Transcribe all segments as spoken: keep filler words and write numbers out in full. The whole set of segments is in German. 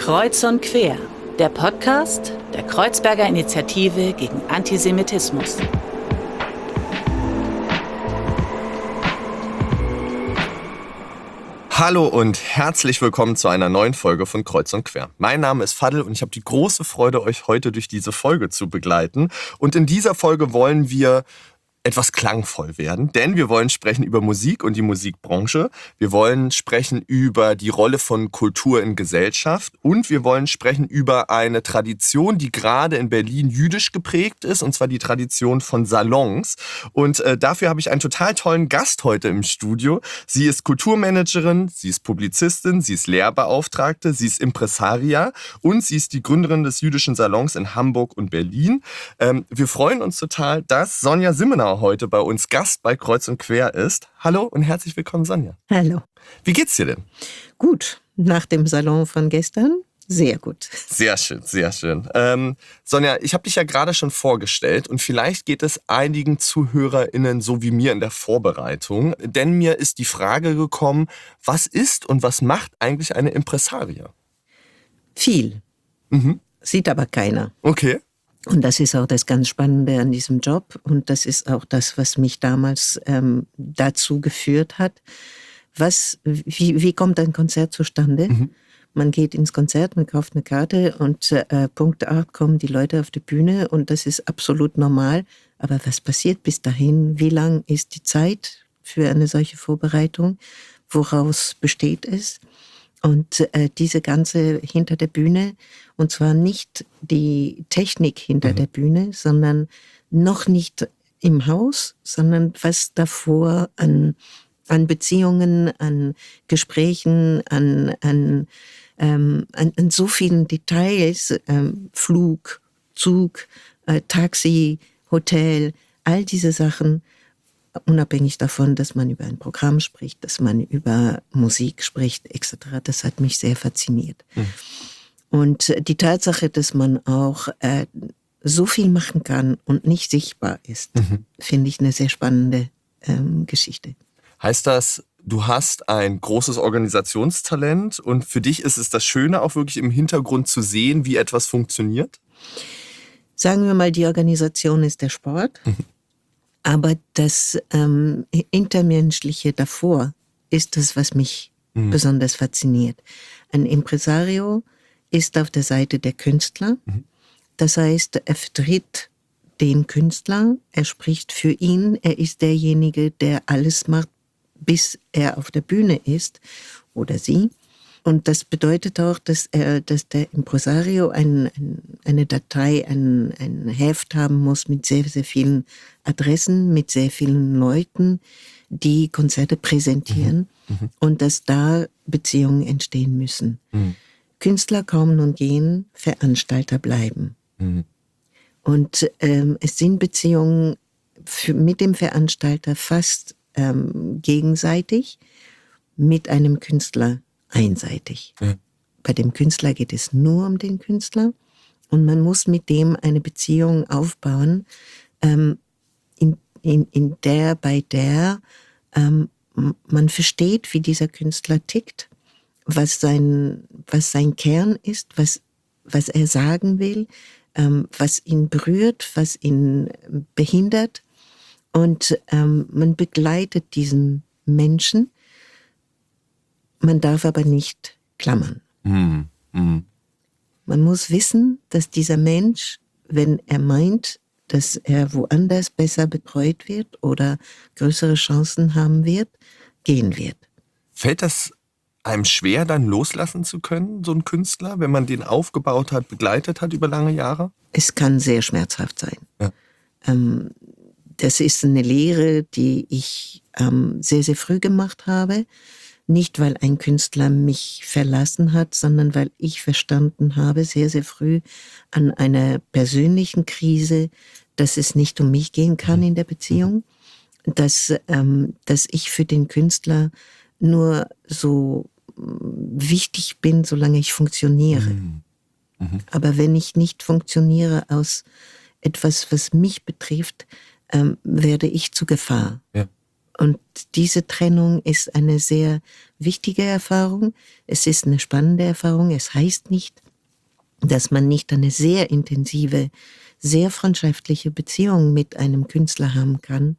Kreuz und Quer, der Podcast der Kreuzberger Initiative gegen Antisemitismus. Hallo und herzlich willkommen zu einer neuen Folge von Kreuz und Quer. Mein Name ist Fadl und ich habe die große Freude, euch heute durch diese Folge zu begleiten. Und in dieser Folge wollen wir etwas klangvoll werden, denn wir wollen sprechen über Musik und die Musikbranche. Wir wollen sprechen über die Rolle von Kultur in Gesellschaft und wir wollen sprechen über eine Tradition, die gerade in Berlin jüdisch geprägt ist, und zwar die Tradition von Salons. Und äh, dafür habe ich einen total tollen Gast heute im Studio. Sie ist Kulturmanagerin, sie ist Publizistin, sie ist Lehrbeauftragte, sie ist Impresaria und sie ist die Gründerin des jüdischen Salons in Hamburg und Berlin. Ähm, wir freuen uns total, dass Sonja Simmenauer heute bei uns Gast bei Kreuz und Quer ist. Hallo und herzlich willkommen, Sonja. Hallo. Wie geht's dir denn? Gut, nach dem Salon von gestern sehr gut. Sehr schön, sehr schön. Ähm, Sonja, ich habe dich ja gerade schon vorgestellt und vielleicht geht es einigen ZuhörerInnen so wie mir in der Vorbereitung, denn mir ist die Frage gekommen, was ist und was macht eigentlich eine Impresaria? Viel. Mhm. Sieht aber keiner. Okay. Und das ist auch das ganz Spannende an diesem Job. Und das ist auch das, was mich damals ähm, dazu geführt hat. Was, wie, wie kommt ein Konzert zustande? Mhm. Man geht ins Konzert, man kauft eine Karte und äh, Punkt acht kommen die Leute auf die Bühne und das ist absolut normal. Aber was passiert bis dahin? Wie lang ist die Zeit für eine solche Vorbereitung? Woraus besteht es? Und äh, diese ganze hinter der Bühne, und zwar nicht die Technik hinter mhm. der Bühne, sondern noch nicht im Haus, sondern was davor an, an Beziehungen, an Gesprächen, an, an, ähm, an, an so vielen Details, ähm, Flug, Zug, äh, Taxi, Hotel, all diese Sachen, unabhängig davon, dass man über ein Programm spricht, dass man über Musik spricht, et cetera. Das hat mich sehr fasziniert. Mhm. Und die Tatsache, dass man auch äh, so viel machen kann und nicht sichtbar ist, mhm. finde ich eine sehr spannende ähm, Geschichte. Heißt das, du hast ein großes Organisationstalent und für dich ist es das Schöne, auch wirklich im Hintergrund zu sehen, wie etwas funktioniert? Sagen wir mal, die Organisation ist der Sport. Mhm. Aber das ähm, Intermenschliche davor ist das, was mich mhm. besonders fasziniert. Ein Impresario ist auf der Seite der Künstler. Mhm. Das heißt, er vertritt den Künstler, er spricht für ihn, er ist derjenige, der alles macht, bis er auf der Bühne ist oder sie. Und das bedeutet auch, dass, er, dass der Impresario ein, ein, eine Datei, ein, ein Heft haben muss mit sehr, sehr vielen Adressen, mit sehr vielen Leuten, die Konzerte präsentieren mhm. Mhm. und dass da Beziehungen entstehen müssen. Mhm. Künstler kommen und gehen, Veranstalter bleiben. Mhm. Und ähm, es sind Beziehungen für, mit dem Veranstalter fast ähm, gegenseitig, mit einem Künstler einseitig. Ja. Bei dem Künstler geht es nur um den Künstler und man muss mit dem eine Beziehung aufbauen, ähm, in, in, in der, bei der ähm, man versteht, wie dieser Künstler tickt, was sein, was sein Kern ist, was, was er sagen will, ähm, was ihn berührt, was ihn behindert und ähm, man begleitet diesen Menschen. Man darf aber nicht klammern. Mm, mm. Man muss wissen, dass dieser Mensch, wenn er meint, dass er woanders besser betreut wird oder größere Chancen haben wird, gehen wird. Fällt das einem schwer, dann loslassen zu können, so ein Künstler, wenn man den aufgebaut hat, begleitet hat über lange Jahre? Es kann sehr schmerzhaft sein. Ja. Ähm, das ist eine Lehre, die ich ähm, sehr, sehr früh gemacht habe. Nicht, weil ein Künstler mich verlassen hat, sondern weil ich verstanden habe, sehr, sehr früh an einer persönlichen Krise, dass es nicht um mich gehen kann in der Beziehung, dass, ähm, dass ich für den Künstler nur so wichtig bin, solange ich funktioniere. Mhm. Mhm. Aber wenn ich nicht funktioniere aus etwas, was mich betrifft, ähm, werde ich zur Gefahr. Ja. Und diese Trennung ist eine sehr wichtige Erfahrung. Es ist eine spannende Erfahrung. Es heißt nicht, dass man nicht eine sehr intensive, sehr freundschaftliche Beziehung mit einem Künstler haben kann,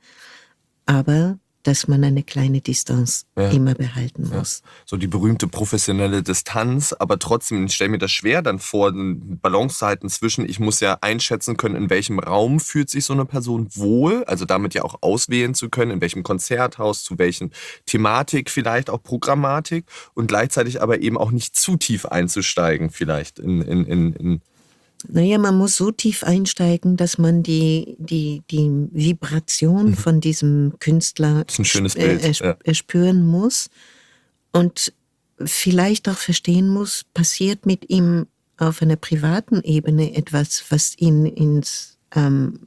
aber dass man eine kleine Distanz ja. immer behalten muss. Ja. So die berühmte professionelle Distanz, aber trotzdem, ich stelle mir das schwer dann vor, eine Balance zu halten zwischen, ich muss ja einschätzen können, in welchem Raum fühlt sich so eine Person wohl, also damit ja auch auswählen zu können, in welchem Konzerthaus, zu welchen Thematik vielleicht, auch Programmatik und gleichzeitig aber eben auch nicht zu tief einzusteigen vielleicht in, in, in, in Naja, man muss so tief einsteigen, dass man die, die, die Vibration mhm. von diesem Künstler das ist ein schönes Bild. Äh, sp- ja. spüren muss und vielleicht auch verstehen muss, passiert mit ihm auf einer privaten Ebene etwas, was ihn ins, ähm,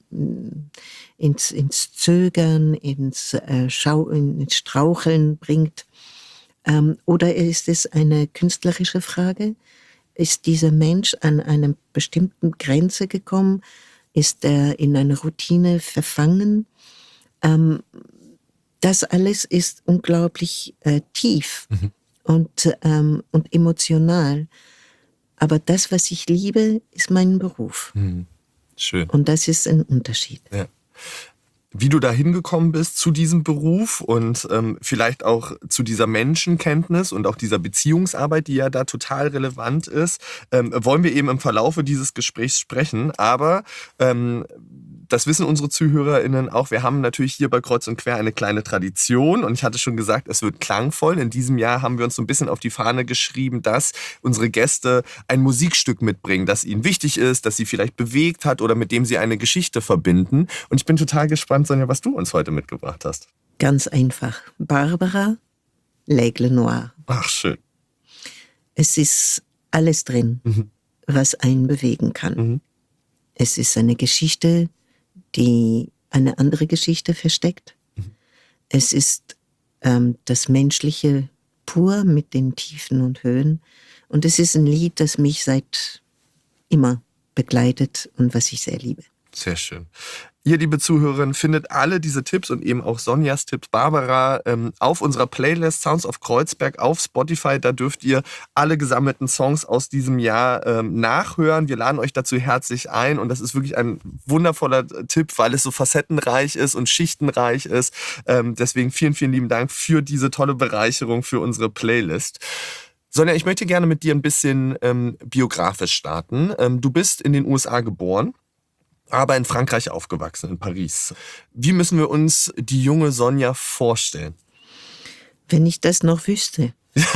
ins, ins Zögern, ins, äh, Schau- ins Straucheln bringt. Ähm, oder ist es eine künstlerische Frage? Ist dieser Mensch an einer bestimmten Grenze gekommen? Ist er in eine Routine verfangen? Ähm, das alles ist unglaublich äh, tief mhm. und, ähm, und emotional. Aber das, was ich liebe, ist mein Beruf. Mhm. Schön. Und das ist ein Unterschied. Ja. Wie du da hingekommen bist zu diesem Beruf und ähm, vielleicht auch zu dieser Menschenkenntnis und auch dieser Beziehungsarbeit, die ja da total relevant ist, ähm, wollen wir eben im Verlaufe dieses Gesprächs sprechen. Aber ähm, das wissen unsere ZuhörerInnen auch, wir haben natürlich hier bei Kreuz und Quer eine kleine Tradition und ich hatte schon gesagt, es wird klangvoll. In diesem Jahr haben wir uns so ein bisschen auf die Fahne geschrieben, dass unsere Gäste ein Musikstück mitbringen, das ihnen wichtig ist, das sie vielleicht bewegt hat oder mit dem sie eine Geschichte verbinden. Und ich bin total gespannt, Sonja, was du uns heute mitgebracht hast. Ganz einfach. Barbara, L'Aigle Noir. Ach, schön. Es ist alles drin, mhm. was einen bewegen kann. Mhm. Es ist eine Geschichte, die eine andere Geschichte versteckt. Mhm. Es ist ähm, das Menschliche pur mit den Tiefen und Höhen. Und es ist ein Lied, das mich seit immer begleitet und was ich sehr liebe. Sehr schön. Ihr, liebe Zuhörerinnen, findet alle diese Tipps und eben auch Sonjas Tipps, Barbara, ähm, auf unserer Playlist Sounds of Kreuzberg auf Spotify. Da dürft ihr alle gesammelten Songs aus diesem Jahr ähm, nachhören. Wir laden euch dazu herzlich ein und das ist wirklich ein wundervoller Tipp, weil es so facettenreich ist und schichtenreich ist. Ähm, deswegen vielen, vielen lieben Dank für diese tolle Bereicherung für unsere Playlist. Sonja, ich möchte gerne mit dir ein bisschen ähm, biografisch starten. Ähm, du bist in den U S A geboren, aber in Frankreich aufgewachsen, in Paris. Wie müssen wir uns die junge Sonja vorstellen? Wenn ich das noch wüsste.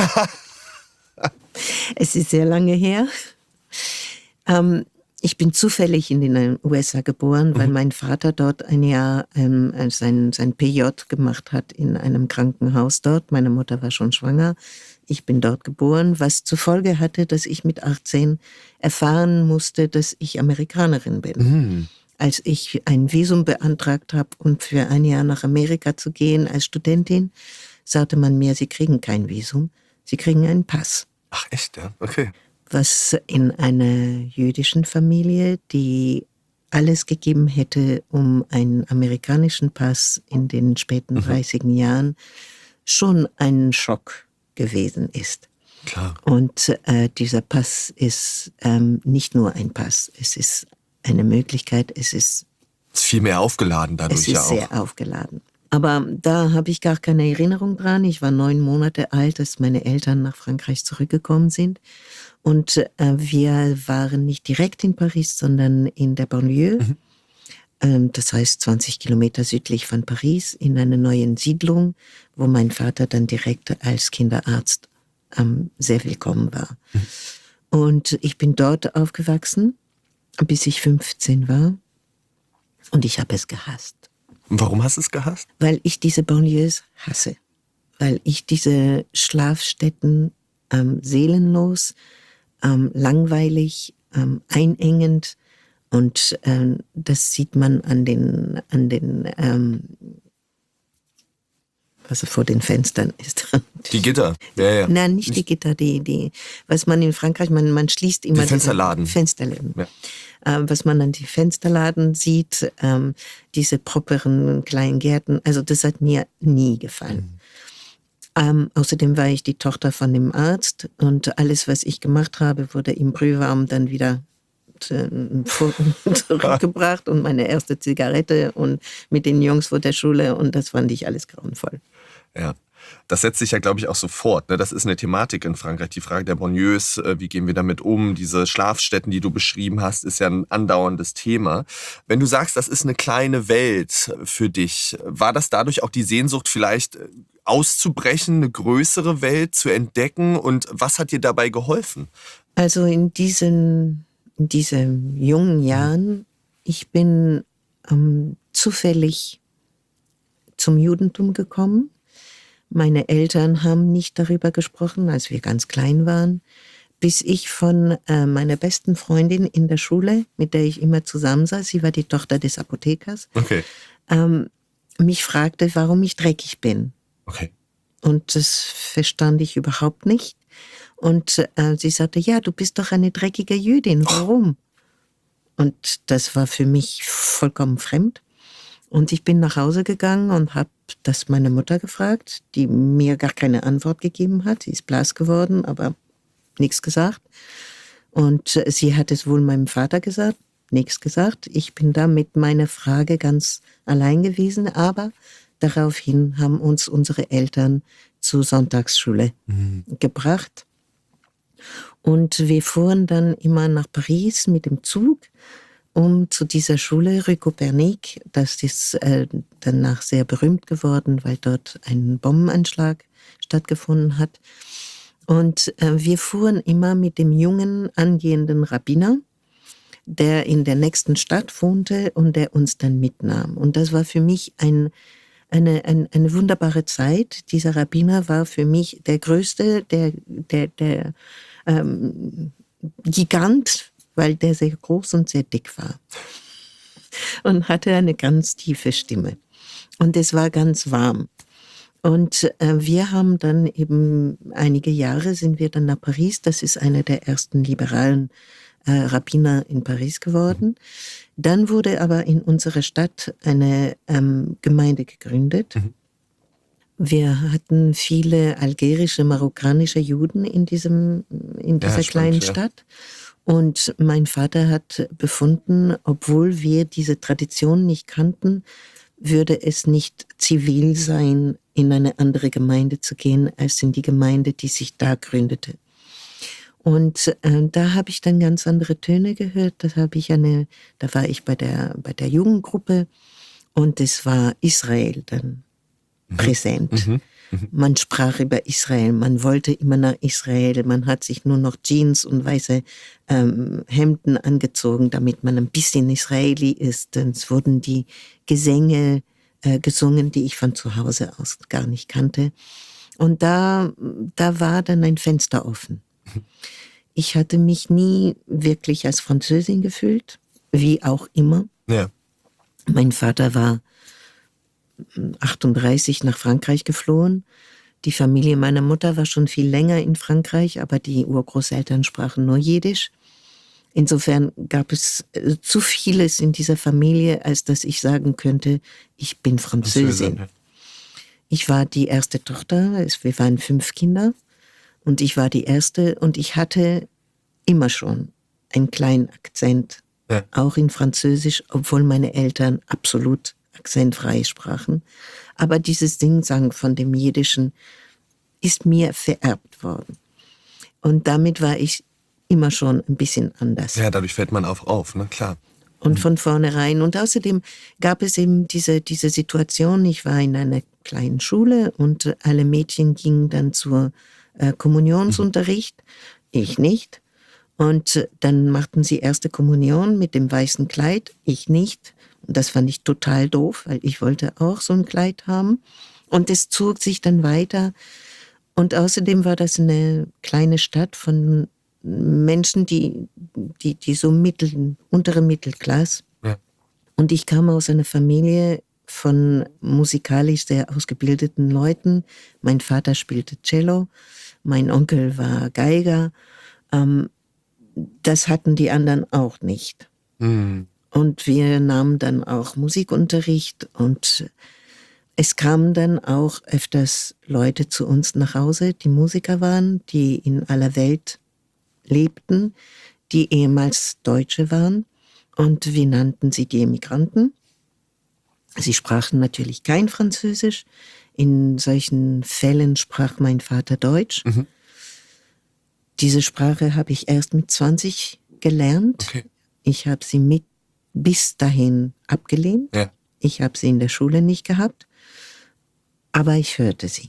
Es ist sehr lange her. Ähm, ich bin zufällig in den U S A geboren, weil mhm. mein Vater dort ein Jahr ähm, sein, sein P J gemacht hat in einem Krankenhaus dort. Meine Mutter war schon schwanger. Ich bin dort geboren, was zur Folge hatte, dass ich mit achtzehn erfahren musste, dass ich Amerikanerin bin. Mhm. Als ich ein Visum beantragt habe, um für ein Jahr nach Amerika zu gehen als Studentin, sagte man mir, Sie kriegen kein Visum, Sie kriegen einen Pass. Ach echt, ja? Okay. Was in einer jüdischen Familie, die alles gegeben hätte, um einen amerikanischen Pass in den späten mhm. dreißiger Jahren, schon ein Schock gewesen ist. Klar. Und äh, dieser Pass ist ähm, nicht nur ein Pass, es ist eine Möglichkeit, es ist... Es ist viel mehr aufgeladen dadurch es ist ja auch. sehr aufgeladen. Aber da habe ich gar keine Erinnerung dran. Ich war neun Monate alt, als meine Eltern nach Frankreich zurückgekommen sind. Und äh, wir waren nicht direkt in Paris, sondern in der Banlieue. Mhm. Ähm, das heißt zwanzig Kilometer südlich von Paris, in einer neuen Siedlung, wo mein Vater dann direkt als Kinderarzt ähm, sehr willkommen war. Mhm. Und ich bin dort aufgewachsen, bis ich fünfzehn war. Und ich habe es gehasst. Warum hast du es gehasst? Weil ich diese Banlieues hasse. Weil ich diese Schlafstätten ähm, seelenlos, ähm, langweilig, ähm, einengend und ähm, das sieht man an den, an den, ähm, was vor den Fenstern ist. Die Gitter, ja, ja. Nein, nicht die Gitter, die, die, was man in Frankreich, man, man schließt immer die Fensterladen. Fensterläden. Ja. Ähm, was man an die Fensterladen sieht, ähm, diese properen kleinen Gärten, also das hat mir nie gefallen. Mhm. Ähm, außerdem war ich die Tochter von dem Arzt und alles, was ich gemacht habe, wurde im Brühwarm dann wieder zurückgebracht und meine erste Zigarette und mit den Jungs vor der Schule und das fand ich alles grauenvoll. Ja, das setzt sich ja, glaube ich, auch so fort. Ne? Das ist eine Thematik in Frankreich, die Frage der Banlieues, wie gehen wir damit um, diese Schlafstätten, die du beschrieben hast, ist ja ein andauerndes Thema. Wenn du sagst, das ist eine kleine Welt für dich, war das dadurch auch die Sehnsucht vielleicht auszubrechen, eine größere Welt zu entdecken und was hat dir dabei geholfen? Also in diesen In diesen jungen Jahren, ich bin ähm, zufällig zum Judentum gekommen. Meine Eltern haben nicht darüber gesprochen, als wir ganz klein waren, bis ich von äh, meiner besten Freundin in der Schule, mit der ich immer zusammensaß, sie war die Tochter des Apothekers, okay. ähm, mich fragte, warum ich dreckig bin. Okay. Und das verstand ich überhaupt nicht. Und äh, sie sagte, ja, du bist doch eine dreckige Jüdin, warum? Und das war für mich vollkommen fremd. Und ich bin nach Hause gegangen und habe das meine Mutter gefragt, die mir gar keine Antwort gegeben hat. Sie ist blass geworden, aber nichts gesagt. Und äh, sie hat es wohl meinem Vater gesagt, nichts gesagt. Ich bin da mit meiner Frage ganz allein gewesen, aber daraufhin haben uns unsere Eltern zur Sonntagsschule mhm. gebracht. Und wir fuhren dann immer nach Paris mit dem Zug, um zu dieser Schule Rue Copernic, das ist äh, danach sehr berühmt geworden, weil dort ein Bombenanschlag stattgefunden hat. Und äh, wir fuhren immer mit dem jungen, angehenden Rabbiner, der in der nächsten Stadt wohnte und der uns dann mitnahm. Und das war für mich ein Eine, eine, eine wunderbare Zeit. Dieser Rabbiner war für mich der größte, der, der, der ähm, Gigant, weil der sehr groß und sehr dick war. Und hatte eine ganz tiefe Stimme. Und es war ganz warm. Und äh, wir haben dann eben einige Jahre sind wir dann nach Paris. Das ist einer der ersten liberalen äh, Rabbiner in Paris geworden. Dann wurde aber in unserer Stadt eine ähm, Gemeinde gegründet. Mhm. Wir hatten viele algerische, marokkanische Juden in, diesem, in dieser ja, kleinen stimmt, Stadt. Ja. Und mein Vater hat befunden, obwohl wir diese Tradition nicht kannten, würde es nicht zivil sein, in eine andere Gemeinde zu gehen, als in die Gemeinde, die sich da gründete. Und äh, da habe ich dann ganz andere Töne gehört. Das habe ich eine, da war ich bei der bei der Jugendgruppe und es war Israel dann mhm. präsent. Mhm. Mhm. Man sprach über Israel, man wollte immer nach Israel, man hat sich nur noch Jeans und weiße ähm, Hemden angezogen, damit man ein bisschen Israeli ist. Und es wurden die Gesänge äh, gesungen, die ich von zu Hause aus gar nicht kannte. Und da da war dann ein Fenster offen. Ich hatte mich nie wirklich als Französin gefühlt, wie auch immer. Ja. Mein Vater war achtunddreißig nach Frankreich geflohen. Die Familie meiner Mutter war schon viel länger in Frankreich, aber die Urgroßeltern sprachen nur Jiddisch. Insofern gab es zu vieles in dieser Familie, als dass ich sagen könnte, ich bin Französin. Ich war die erste Tochter, wir waren fünf Kinder. Und ich war die Erste und ich hatte immer schon einen kleinen Akzent, ja. auch in Französisch, obwohl meine Eltern absolut akzentfrei sprachen. Aber dieses Singsang von dem Jiddischen ist mir vererbt worden. Und damit war ich immer schon ein bisschen anders. Ja, dadurch fällt man auf, auf, ne, klar. Und von vornherein. Und außerdem gab es eben diese, diese Situation, ich war in einer kleinen Schule und alle Mädchen gingen dann zur Kommunionsunterricht, ich nicht. Und dann machten sie erste Kommunion mit dem weißen Kleid, ich nicht. Und das fand ich total doof, weil ich wollte auch so ein Kleid haben. Und es zog sich dann weiter. Und außerdem war das eine kleine Stadt von Menschen, die, die, die so mittel, untere Mittelklasse. Ja. Und ich kam aus einer Familie von musikalisch sehr ausgebildeten Leuten. Mein Vater spielte Cello, mein Onkel war Geiger. Ähm, das hatten die anderen auch nicht. Mhm. Und wir nahmen dann auch Musikunterricht und es kamen dann auch öfters Leute zu uns nach Hause, die Musiker waren, die in aller Welt lebten, die ehemals Deutsche waren. Und wir nannten sie die Emigranten. Sie sprachen natürlich kein Französisch. In solchen Fällen sprach mein Vater Deutsch. Mhm. Diese Sprache habe ich erst mit zwanzig gelernt. Okay. Ich habe sie mit bis dahin abgelehnt. Ja. Ich habe sie in der Schule nicht gehabt, aber ich hörte sie.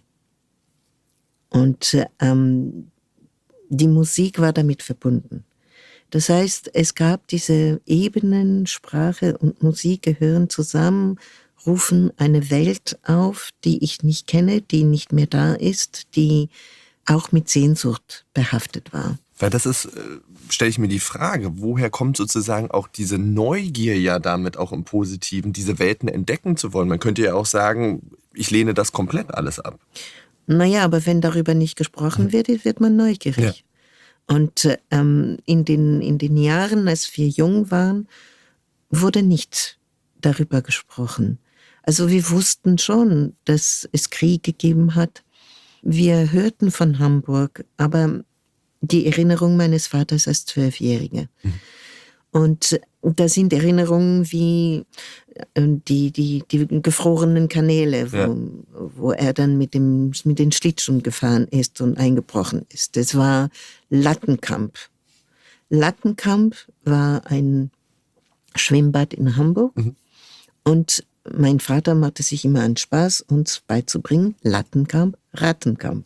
Und ähm, die Musik war damit verbunden. Das heißt, es gab diese Ebenen, Sprache und Musik gehören zusammen, rufen eine Welt auf, die ich nicht kenne, die nicht mehr da ist, die auch mit Sehnsucht behaftet war. Weil das ist, stelle ich mir die Frage, woher kommt sozusagen auch diese Neugier ja damit auch im Positiven, diese Welten entdecken zu wollen? Man könnte ja auch sagen, ich lehne das komplett alles ab. Naja, aber wenn darüber nicht gesprochen wird, wird man neugierig. Ja. Und ähm, in den, in den Jahren, als wir jung waren, wurde nicht darüber gesprochen. Also wir wussten schon, dass es Krieg gegeben hat. Wir hörten von Hamburg, aber die Erinnerung meines Vaters als Zwölfjährige. Mhm. Und da sind Erinnerungen wie die, die, die gefrorenen Kanäle, wo, ja. wo er dann mit, dem, mit den Schlittschuhen gefahren ist und eingebrochen ist. Das war Lattenkamp. Lattenkamp war ein Schwimmbad in Hamburg. Mhm. Und mein Vater machte sich immer einen Spaß, uns beizubringen, Lattenkamp, Rattenkamp.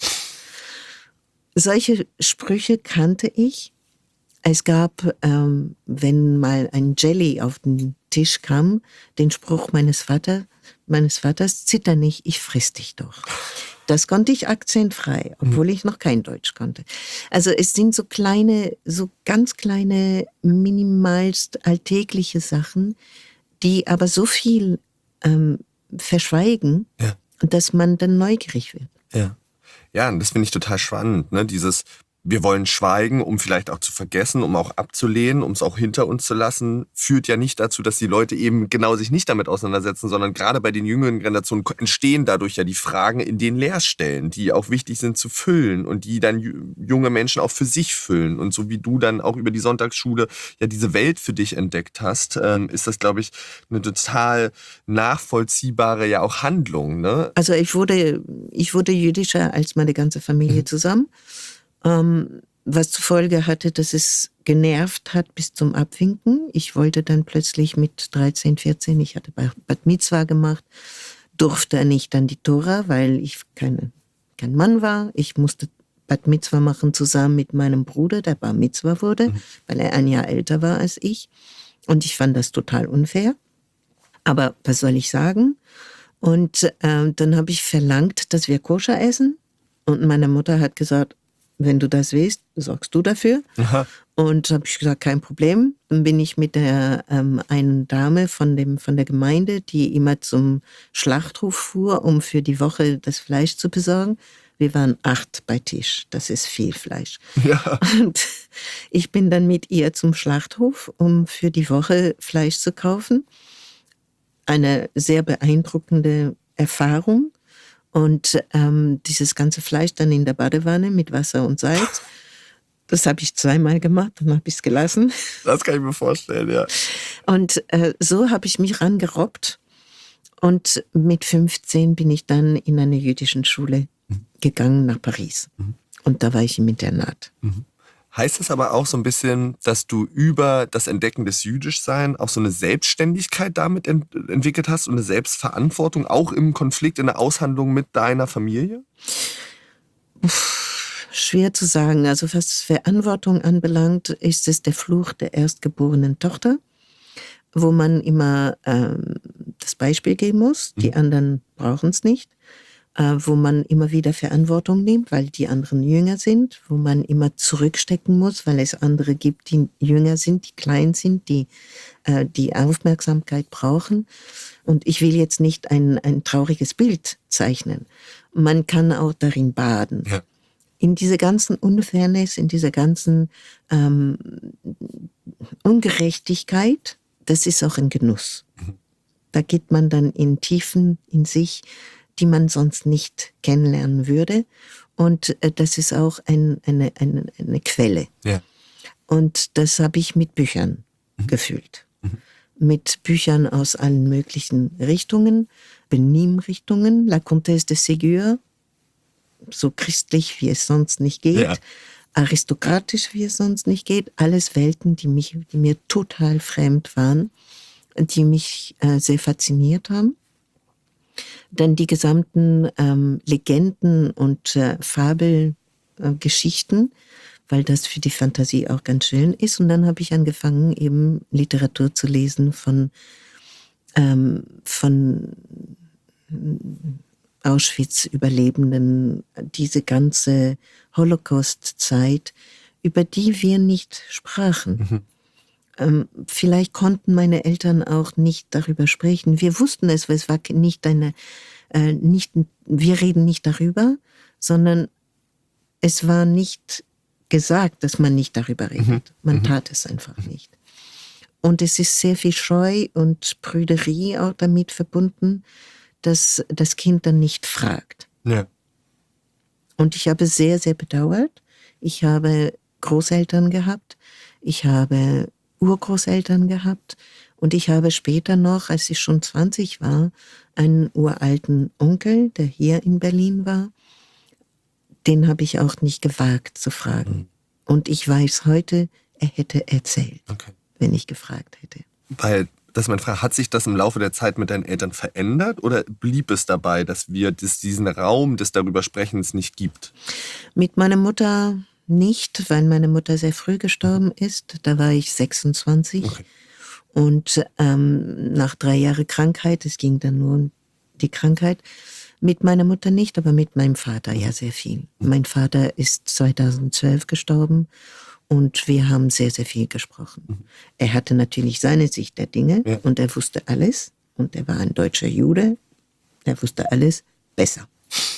Solche Sprüche kannte ich. Es gab, ähm, wenn mal ein Jelly auf den Tisch kam, den Spruch meines Vaters, meines Vaters, zitter nicht, ich friss dich doch. Das konnte ich akzentfrei, obwohl ich noch kein Deutsch konnte. Also es sind so kleine, so ganz kleine, minimalst alltägliche Sachen, die aber so viel ähm, verschweigen, ja. dass man dann neugierig wird. Ja, ja, und das finde ich total spannend, ne? Dieses, wir wollen schweigen, um vielleicht auch zu vergessen, um auch abzulehnen, um es auch hinter uns zu lassen, führt ja nicht dazu, dass die Leute eben genau sich nicht damit auseinandersetzen, sondern gerade bei den jüngeren Generationen entstehen dadurch ja die Fragen in den Leerstellen, die auch wichtig sind zu füllen und die dann junge Menschen auch für sich füllen. Und so wie du dann auch über die Sonntagsschule ja diese Welt für dich entdeckt hast, ähm, ist das, glaube ich, eine total nachvollziehbare ja auch Handlung, ne? Also ich wurde, ich wurde jüdischer als meine ganze Familie mhm. zusammen. Ähm, was zur Folge hatte, dass es genervt hat bis zum Abwinken. Ich wollte dann plötzlich mit dreizehn, vierzehn, ich hatte Bat Mitzvah gemacht, durfte nicht an die Tora, weil ich keine, kein Mann war. Ich musste Bat Mitzvah machen zusammen mit meinem Bruder, der Bar Mitzvah wurde, mhm. weil er ein Jahr älter war als ich. Und ich fand das total unfair. Aber was soll ich sagen? Und äh, dann habe ich verlangt, dass wir Koscher essen. Und meine Mutter hat gesagt, wenn du das willst, sorgst du dafür. Aha. Und habe ich gesagt, kein Problem. Dann bin ich mit der ähm, einen Dame von dem von der Gemeinde, die immer zum Schlachthof fuhr, um für die Woche das Fleisch zu besorgen. Wir waren acht bei Tisch. Das ist viel Fleisch. Ja. Und ich bin dann mit ihr zum Schlachthof, um für die Woche Fleisch zu kaufen. Eine sehr beeindruckende Erfahrung. Und ähm, dieses ganze Fleisch dann in der Badewanne mit Wasser und Salz, das habe ich zweimal gemacht, dann habe ich es gelassen. Das kann ich mir vorstellen, ja. Und äh, so habe ich mich rangerobbt. Und mit fünfzehn bin ich dann in eine jüdische Schule mhm. gegangen nach Paris. Mhm. Und da war ich im Internat. Mhm. Heißt das aber auch so ein bisschen, dass du über das Entdecken des Jüdischseins auch so eine Selbstständigkeit damit ent- entwickelt hast und eine Selbstverantwortung, auch im Konflikt, in der Aushandlung mit deiner Familie? Uff, schwer zu sagen. Also was Verantwortung anbelangt, ist es der Fluch der erstgeborenen Tochter, wo man immer ähm, das Beispiel geben muss. Die mhm. anderen brauchen es nicht. Wo man immer wieder Verantwortung nimmt, weil die anderen jünger sind, wo man immer zurückstecken muss, weil es andere gibt, die jünger sind, die klein sind, die äh, die Aufmerksamkeit brauchen. Und ich will jetzt nicht ein, ein trauriges Bild zeichnen. Man kann auch darin baden. Ja. In dieser ganzen Unfairness, in dieser ganzen ähm, Ungerechtigkeit, das ist auch ein Genuss. Mhm. Da geht man dann in Tiefen in sich, die man sonst nicht kennenlernen würde. Und äh, das ist auch ein, eine, eine, eine Quelle. Ja. Und das habe ich mit Büchern mhm. gefühlt. Mhm. Mit Büchern aus allen möglichen Richtungen, Benimmrichtungen, La Comtesse de Ségur, so christlich, wie es sonst nicht geht, ja. aristokratisch, wie es sonst nicht geht, alles Welten, die mich, die mir total fremd waren, die mich äh, sehr fasziniert haben. Dann die gesamten ähm, Legenden und äh, Fabelgeschichten, äh, weil das für die Fantasie auch ganz schön ist. Und dann habe ich angefangen, eben Literatur zu lesen von, ähm, von Auschwitz-Überlebenden, diese ganze Holocaust-Zeit, über die wir nicht sprachen. Mhm. Ähm, vielleicht konnten meine Eltern auch nicht darüber sprechen. Wir wussten es, es war nicht eine, äh, nicht, wir reden nicht darüber, sondern es war nicht gesagt, dass man nicht darüber redet. Mhm. Man tat es einfach nicht. Und es ist sehr viel Scheu und Prüderie auch damit verbunden, dass das Kind dann nicht fragt. Ja. Und ich habe sehr, sehr bedauert. Ich habe Großeltern gehabt. Ich habe Urgroßeltern gehabt. Und ich habe später noch, als ich schon zwanzig war, einen uralten Onkel, der hier in Berlin war. Den habe ich auch nicht gewagt zu fragen. Mhm. Und ich weiß heute, er hätte erzählt, okay. wenn ich gefragt hätte. Weil, das ist meine Frage, hat sich das im Laufe der Zeit mit deinen Eltern verändert oder blieb es dabei, dass wir das, diesen Raum des darüber Sprechens nicht gibt? Mit meiner Mutter nicht, weil meine Mutter sehr früh gestorben ist. Da war ich sechsundzwanzig. Okay. Und ähm, nach drei Jahren Krankheit, es ging dann nur um die Krankheit, mit meiner Mutter nicht, aber mit meinem Vater ja sehr viel. Mein Vater ist zweitausendzwölf gestorben und wir haben sehr, sehr viel gesprochen. Mhm. Er hatte natürlich seine Sicht der Dinge ja. und er wusste alles und er war ein deutscher Jude, er wusste alles besser.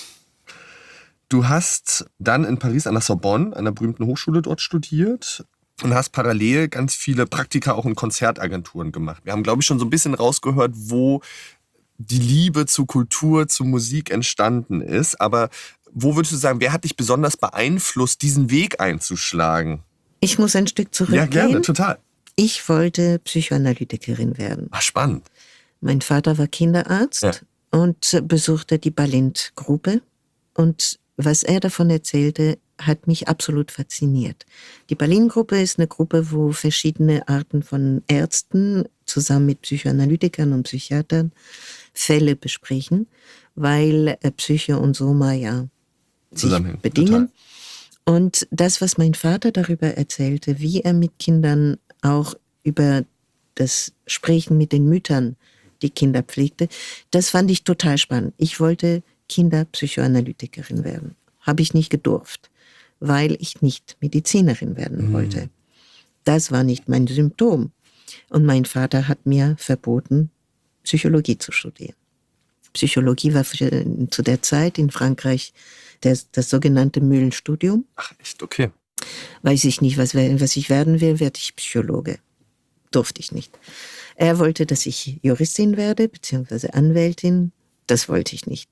Du hast dann in Paris an der Sorbonne, einer berühmten Hochschule dort studiert und hast parallel ganz viele Praktika auch in Konzertagenturen gemacht. Wir haben, glaube ich, schon so ein bisschen rausgehört, wo die Liebe zu Kultur, zu Musik entstanden ist. Aber wo würdest du sagen, wer hat dich besonders beeinflusst, diesen Weg einzuschlagen? Ich muss ein Stück zurückgehen. Ja, gerne, total. Ich wollte Psychoanalytikerin werden. Ach, spannend. Mein Vater war Kinderarzt ja. und besuchte die Balint-Gruppe. Und was er davon erzählte, hat mich absolut fasziniert. Die Balint-Gruppe ist eine Gruppe, wo verschiedene Arten von Ärzten zusammen mit Psychoanalytikern und Psychiatern Fälle besprechen, weil äh, Psyche und Soma ja sich bedingen. Total. Und das, was mein Vater darüber erzählte, wie er mit Kindern auch über das Sprechen mit den Müttern die Kinder pflegte, das fand ich total spannend. Ich wollte Kinderpsychoanalytikerin werden. Habe ich nicht gedurft, weil ich nicht Medizinerin werden mhm. wollte. Das war nicht mein Symptom. Und mein Vater hat mir verboten, Psychologie zu studieren. Psychologie war für, zu der Zeit in Frankreich das, das sogenannte Mühlenstudium. Ach echt, okay. Weiß ich nicht, was, was ich werden will, werde ich Psychologe. Durfte ich nicht. Er wollte, dass ich Juristin werde, beziehungsweise Anwältin. Das wollte ich nicht.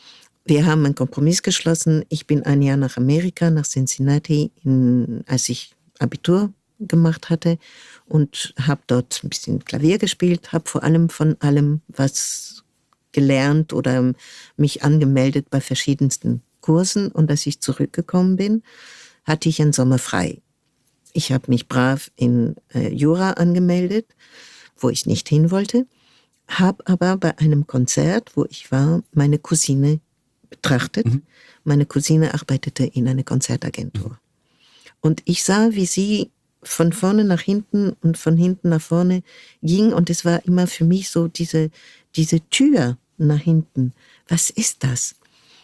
Wir haben einen Kompromiss geschlossen. Ich bin ein Jahr nach Amerika, nach Cincinnati, in, als ich Abitur gemacht hatte und habe dort ein bisschen Klavier gespielt, habe vor allem von allem was gelernt oder mich angemeldet bei verschiedensten Kursen. Und als ich zurückgekommen bin, hatte ich einen Sommer frei. Ich habe mich brav in äh, Jura angemeldet, wo ich nicht hin wollte, habe aber bei einem Konzert, wo ich war, meine Cousine betrachtet. Mhm. Meine Cousine arbeitete in einer Konzertagentur. Mhm. Und ich sah, wie sie von vorne nach hinten und von hinten nach vorne ging. Und es war immer für mich so diese, diese Tür nach hinten. Was ist das?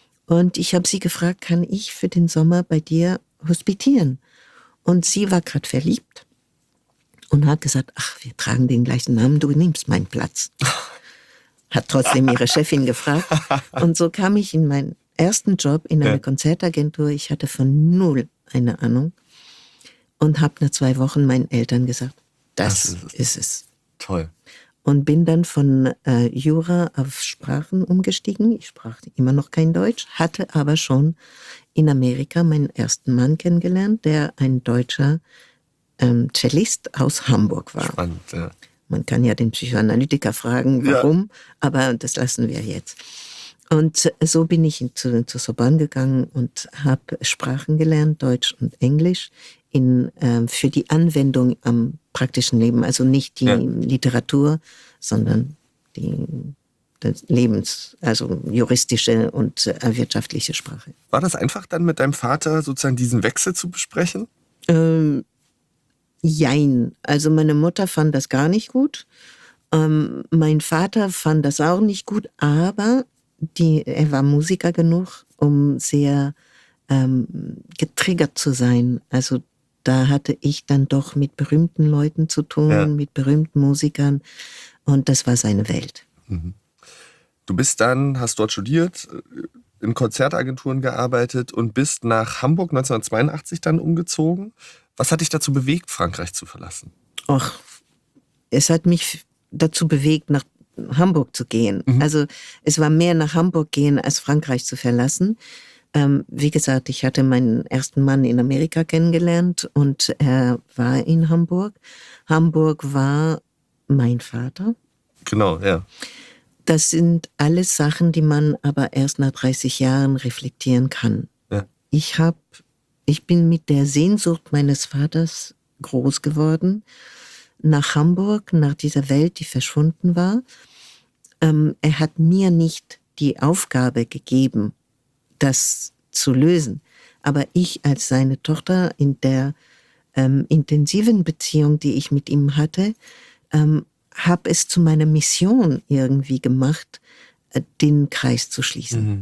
Und ich habe sie gefragt, kann ich für den Sommer bei dir hospitieren? Und sie war gerade verliebt und hat gesagt, ach, wir tragen den gleichen Namen, du nimmst meinen Platz. hat trotzdem ihre Chefin gefragt. Und so kam ich in meinen ersten Job in einer ja. Konzertagentur. Ich hatte von null eine Ahnung und habe nach zwei Wochen meinen Eltern gesagt, das, das ist, es. ist es. Toll. Und bin dann von äh, Jura auf Sprachen umgestiegen. Ich sprach immer noch kein Deutsch, hatte aber schon in Amerika meinen ersten Mann kennengelernt, der ein deutscher ähm, Cellist aus Hamburg war. Spannend, ja. Man kann ja den Psychoanalytiker fragen, warum, ja. aber das lassen wir jetzt. Und so bin ich zu, zur Sorbonne gegangen und habe Sprachen gelernt, Deutsch und Englisch, in, äh, für die Anwendung am praktischen Leben. Also nicht die ja. Literatur, sondern die das Lebens-, also juristische und äh, wirtschaftliche Sprache. War das einfach dann mit deinem Vater sozusagen diesen Wechsel zu besprechen? Ähm, jein. Also meine Mutter fand das gar nicht gut. Ähm, mein Vater fand das auch nicht gut, aber die, er war Musiker genug, um sehr ähm, getriggert zu sein. Also da hatte ich dann doch mit berühmten Leuten zu tun, ja. mit berühmten Musikern und das war seine Welt. Mhm. Du bist dann, hast dort studiert, in Konzertagenturen gearbeitet und bist nach Hamburg neunzehnhundertzweiundachtzig dann umgezogen. Was hat dich dazu bewegt, Frankreich zu verlassen? Ach, es hat mich dazu bewegt, nach Hamburg zu gehen. Mhm. Also es war mehr nach Hamburg gehen, als Frankreich zu verlassen. Ähm, wie gesagt, ich hatte meinen ersten Mann in Amerika kennengelernt und er war in Hamburg. Hamburg war mein Vater. Genau, ja. Das sind alles Sachen, die man aber erst nach dreißig Jahren reflektieren kann. Ja. Ich hab, ich bin mit der Sehnsucht meines Vaters groß geworden. Nach Hamburg, nach dieser Welt, die verschwunden war. Ähm, er hat mir nicht die Aufgabe gegeben, das zu lösen. Aber ich als seine Tochter in der ähm, intensiven Beziehung, die ich mit ihm hatte, ähm, habe es zu meiner Mission irgendwie gemacht, äh, den Kreis zu schließen. Mhm.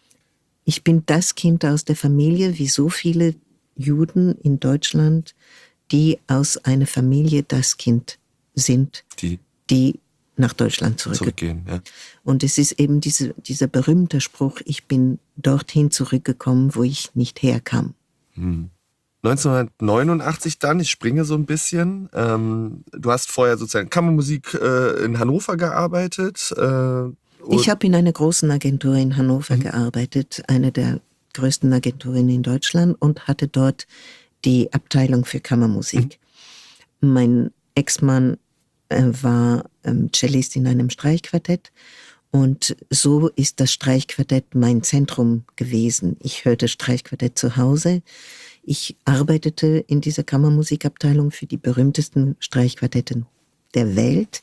Ich bin das Kind aus der Familie, wie so viele Juden in Deutschland, die aus einer Familie das Kind sind, die, die nach Deutschland zurück. zurückgehen. Ja. Und es ist eben diese, dieser berühmte Spruch, ich bin dorthin zurückgekommen, wo ich nicht herkam. Hm. neunzehnhundertneunundachtzig dann, ich springe so ein bisschen, ähm, du hast vorher sozusagen Kammermusik äh, in Hannover gearbeitet. Äh, ich habe in einer großen Agentur in Hannover mhm. gearbeitet, eine der größten Agenturen in Deutschland und hatte dort die Abteilung für Kammermusik. Mhm. Mein Ex-Mann äh, war ähm, Cellist in einem Streichquartett und so ist das Streichquartett mein Zentrum gewesen. Ich hörte Streichquartett zu Hause. Ich arbeitete in dieser Kammermusikabteilung für die berühmtesten Streichquartetten der Welt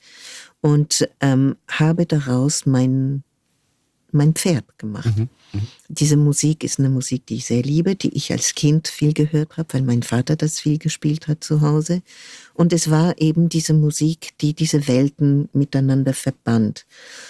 und ähm, habe daraus mein mein Pferd gemacht. Mhm, mh. Diese Musik ist eine Musik, die ich sehr liebe, die ich als Kind viel gehört habe, weil mein Vater das viel gespielt hat zu Hause. Und es war eben diese Musik, die diese Welten miteinander verband.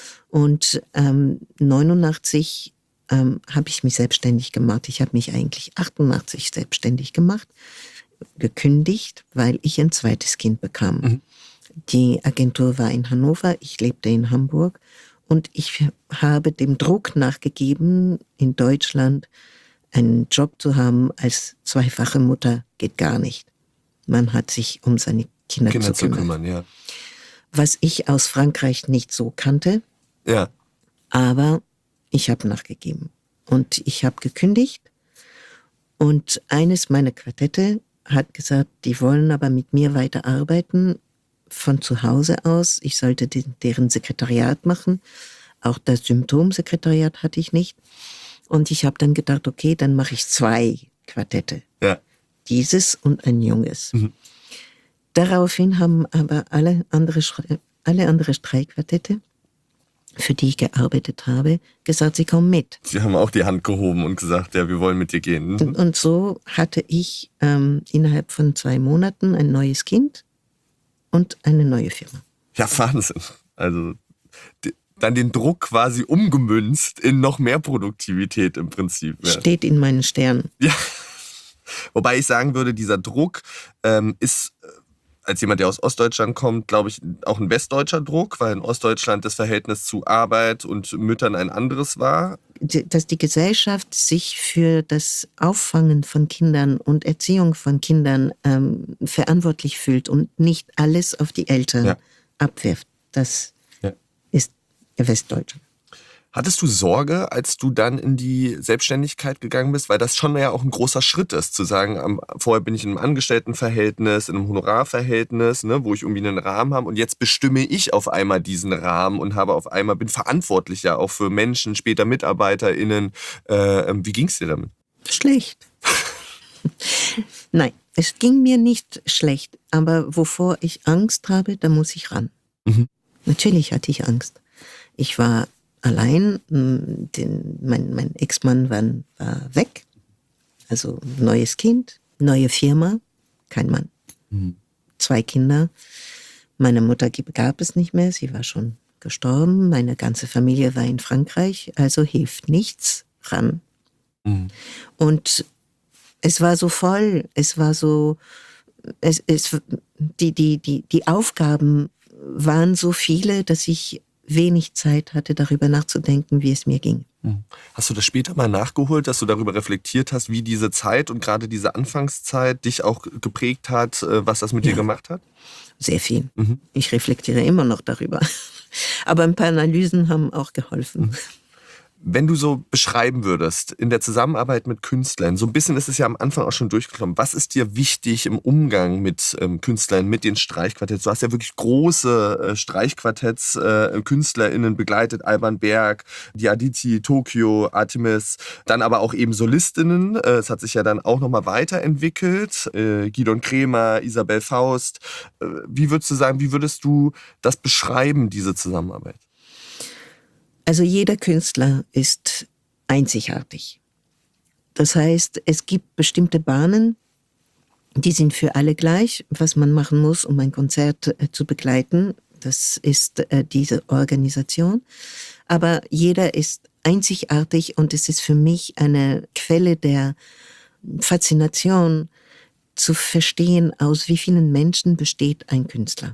Und ähm, neunundachtzig ähm, habe ich mich selbstständig gemacht. Ich habe mich eigentlich achtundachtzig selbstständig gemacht, gekündigt, weil ich ein zweites Kind bekam. Mhm. Die Agentur war in Hannover, ich lebte in Hamburg. Und ich habe dem Druck nachgegeben, in Deutschland einen Job zu haben als zweifache Mutter geht gar nicht. Man hat sich um seine Kinder, Kinder zu kümmern. zu kümmern, ja. Was ich aus Frankreich nicht so kannte. Ja. Aber ich habe nachgegeben. Und ich habe gekündigt. Und eines meiner Quartette hat gesagt, die wollen aber mit mir weiterarbeiten. Von zu Hause aus. Ich sollte den, deren Sekretariat machen. Auch das Symptomsekretariat hatte ich nicht. Und ich habe dann gedacht, okay, dann mache ich zwei Quartette. Ja. Dieses und ein junges. Mhm. Daraufhin haben aber alle andere, alle andere Streichquartette, für die ich gearbeitet habe, gesagt, sie kommen mit. Sie haben auch die Hand gehoben und gesagt, ja, wir wollen mit dir gehen. Mhm. Und, und so hatte ich ähm, innerhalb von zwei Monaten ein neues Kind und eine neue Firma. Ja, Wahnsinn. Also die, dann den Druck quasi umgemünzt in noch mehr Produktivität im Prinzip. Ja. Steht in meinen Sternen. Ja. Wobei ich sagen würde, dieser Druck ähm, ist als jemand, der aus Ostdeutschland kommt, glaube ich, auch ein westdeutscher Druck, weil in Ostdeutschland das Verhältnis zu Arbeit und Müttern ein anderes war. Dass die Gesellschaft sich für das Auffangen von Kindern und Erziehung von Kindern ähm, verantwortlich fühlt und nicht alles auf die Eltern ja. abwirft. Das ja. ist Westdeutschland. Hattest du Sorge, als du dann in die Selbstständigkeit gegangen bist? Weil das schon ja auch ein großer Schritt ist, zu sagen, vorher bin ich in einem Angestelltenverhältnis, in einem Honorarverhältnis, ne, wo ich irgendwie einen Rahmen habe und jetzt bestimme ich auf einmal diesen Rahmen und habe auf einmal, bin verantwortlich ja auch für Menschen, später MitarbeiterInnen. Äh, wie ging es dir damit? Schlecht. Nein, es ging mir nicht schlecht, aber wovor ich Angst habe, da muss ich ran. Mhm. Natürlich hatte ich Angst. Ich war allein, den, mein, mein Ex-Mann war, war weg, also neues Kind, neue Firma, kein Mann. Mhm. Zwei Kinder, meine Mutter gab es nicht mehr, sie war schon gestorben, meine ganze Familie war in Frankreich, also hilft nichts, ran. Mhm. Und es war so voll, es war so, es, es, die, die, die, die Aufgaben waren so viele, dass ich wenig Zeit hatte, darüber nachzudenken, wie es mir ging. Hast du das später mal nachgeholt, dass du darüber reflektiert hast, wie diese Zeit und gerade diese Anfangszeit dich auch geprägt hat, was das mit ja. dir gemacht hat? Sehr viel. Mhm. Ich reflektiere immer noch darüber. Aber ein paar Analysen haben auch geholfen. Mhm. Wenn du so beschreiben würdest, in der Zusammenarbeit mit Künstlern, so ein bisschen ist es ja am Anfang auch schon durchgekommen, was ist dir wichtig im Umgang mit ähm, Künstlern, mit den Streichquartetts? Du hast ja wirklich große äh, Streichquartetts, äh, KünstlerInnen begleitet, Alban Berg, die Aditi, Tokio, Artemis, dann aber auch eben SolistInnen. Äh, es hat sich ja dann auch nochmal weiterentwickelt. Äh, Gidon Kremer, Isabel Faust. Äh, wie würdest du sagen, wie würdest du das beschreiben, diese Zusammenarbeit? Also jeder Künstler ist einzigartig. Das heißt, es gibt bestimmte Bahnen, die sind für alle gleich, was man machen muss, um ein Konzert äh, zu begleiten. Das ist äh, diese Organisation. Aber jeder ist einzigartig und es ist für mich eine Quelle der Faszination, zu verstehen, aus wie vielen Menschen besteht ein Künstler.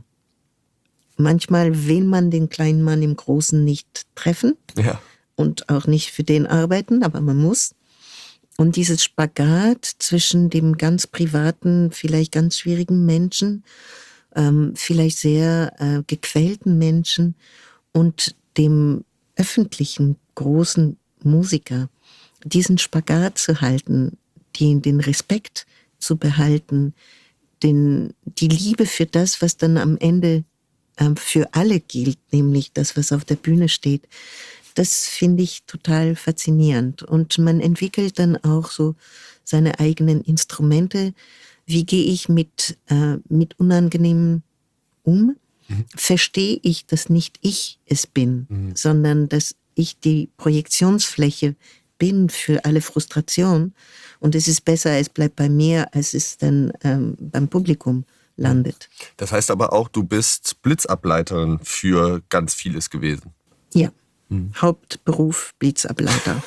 Manchmal will man den kleinen Mann im Großen nicht treffen ja. und auch nicht für den arbeiten, aber man muss. Und dieses Spagat zwischen dem ganz privaten, vielleicht ganz schwierigen Menschen, ähm, vielleicht sehr äh, gequälten Menschen und dem öffentlichen, großen Musiker, diesen Spagat zu halten, den, den Respekt zu behalten, den, die Liebe für das, was dann am Ende für alle gilt, nämlich das, was auf der Bühne steht, das finde ich total faszinierend. Und man entwickelt dann auch so seine eigenen Instrumente. Wie gehe ich mit, äh, mit Unangenehmen um? Mhm. Verstehe ich, dass nicht ich es bin, mhm. sondern dass ich die Projektionsfläche bin für alle Frustration. Und es ist besser, es bleibt bei mir, als es dann ähm, beim Publikum landet. Das heißt aber auch, du bist Blitzableiterin für ganz vieles gewesen. Ja, hm. Hauptberuf Blitzableiter.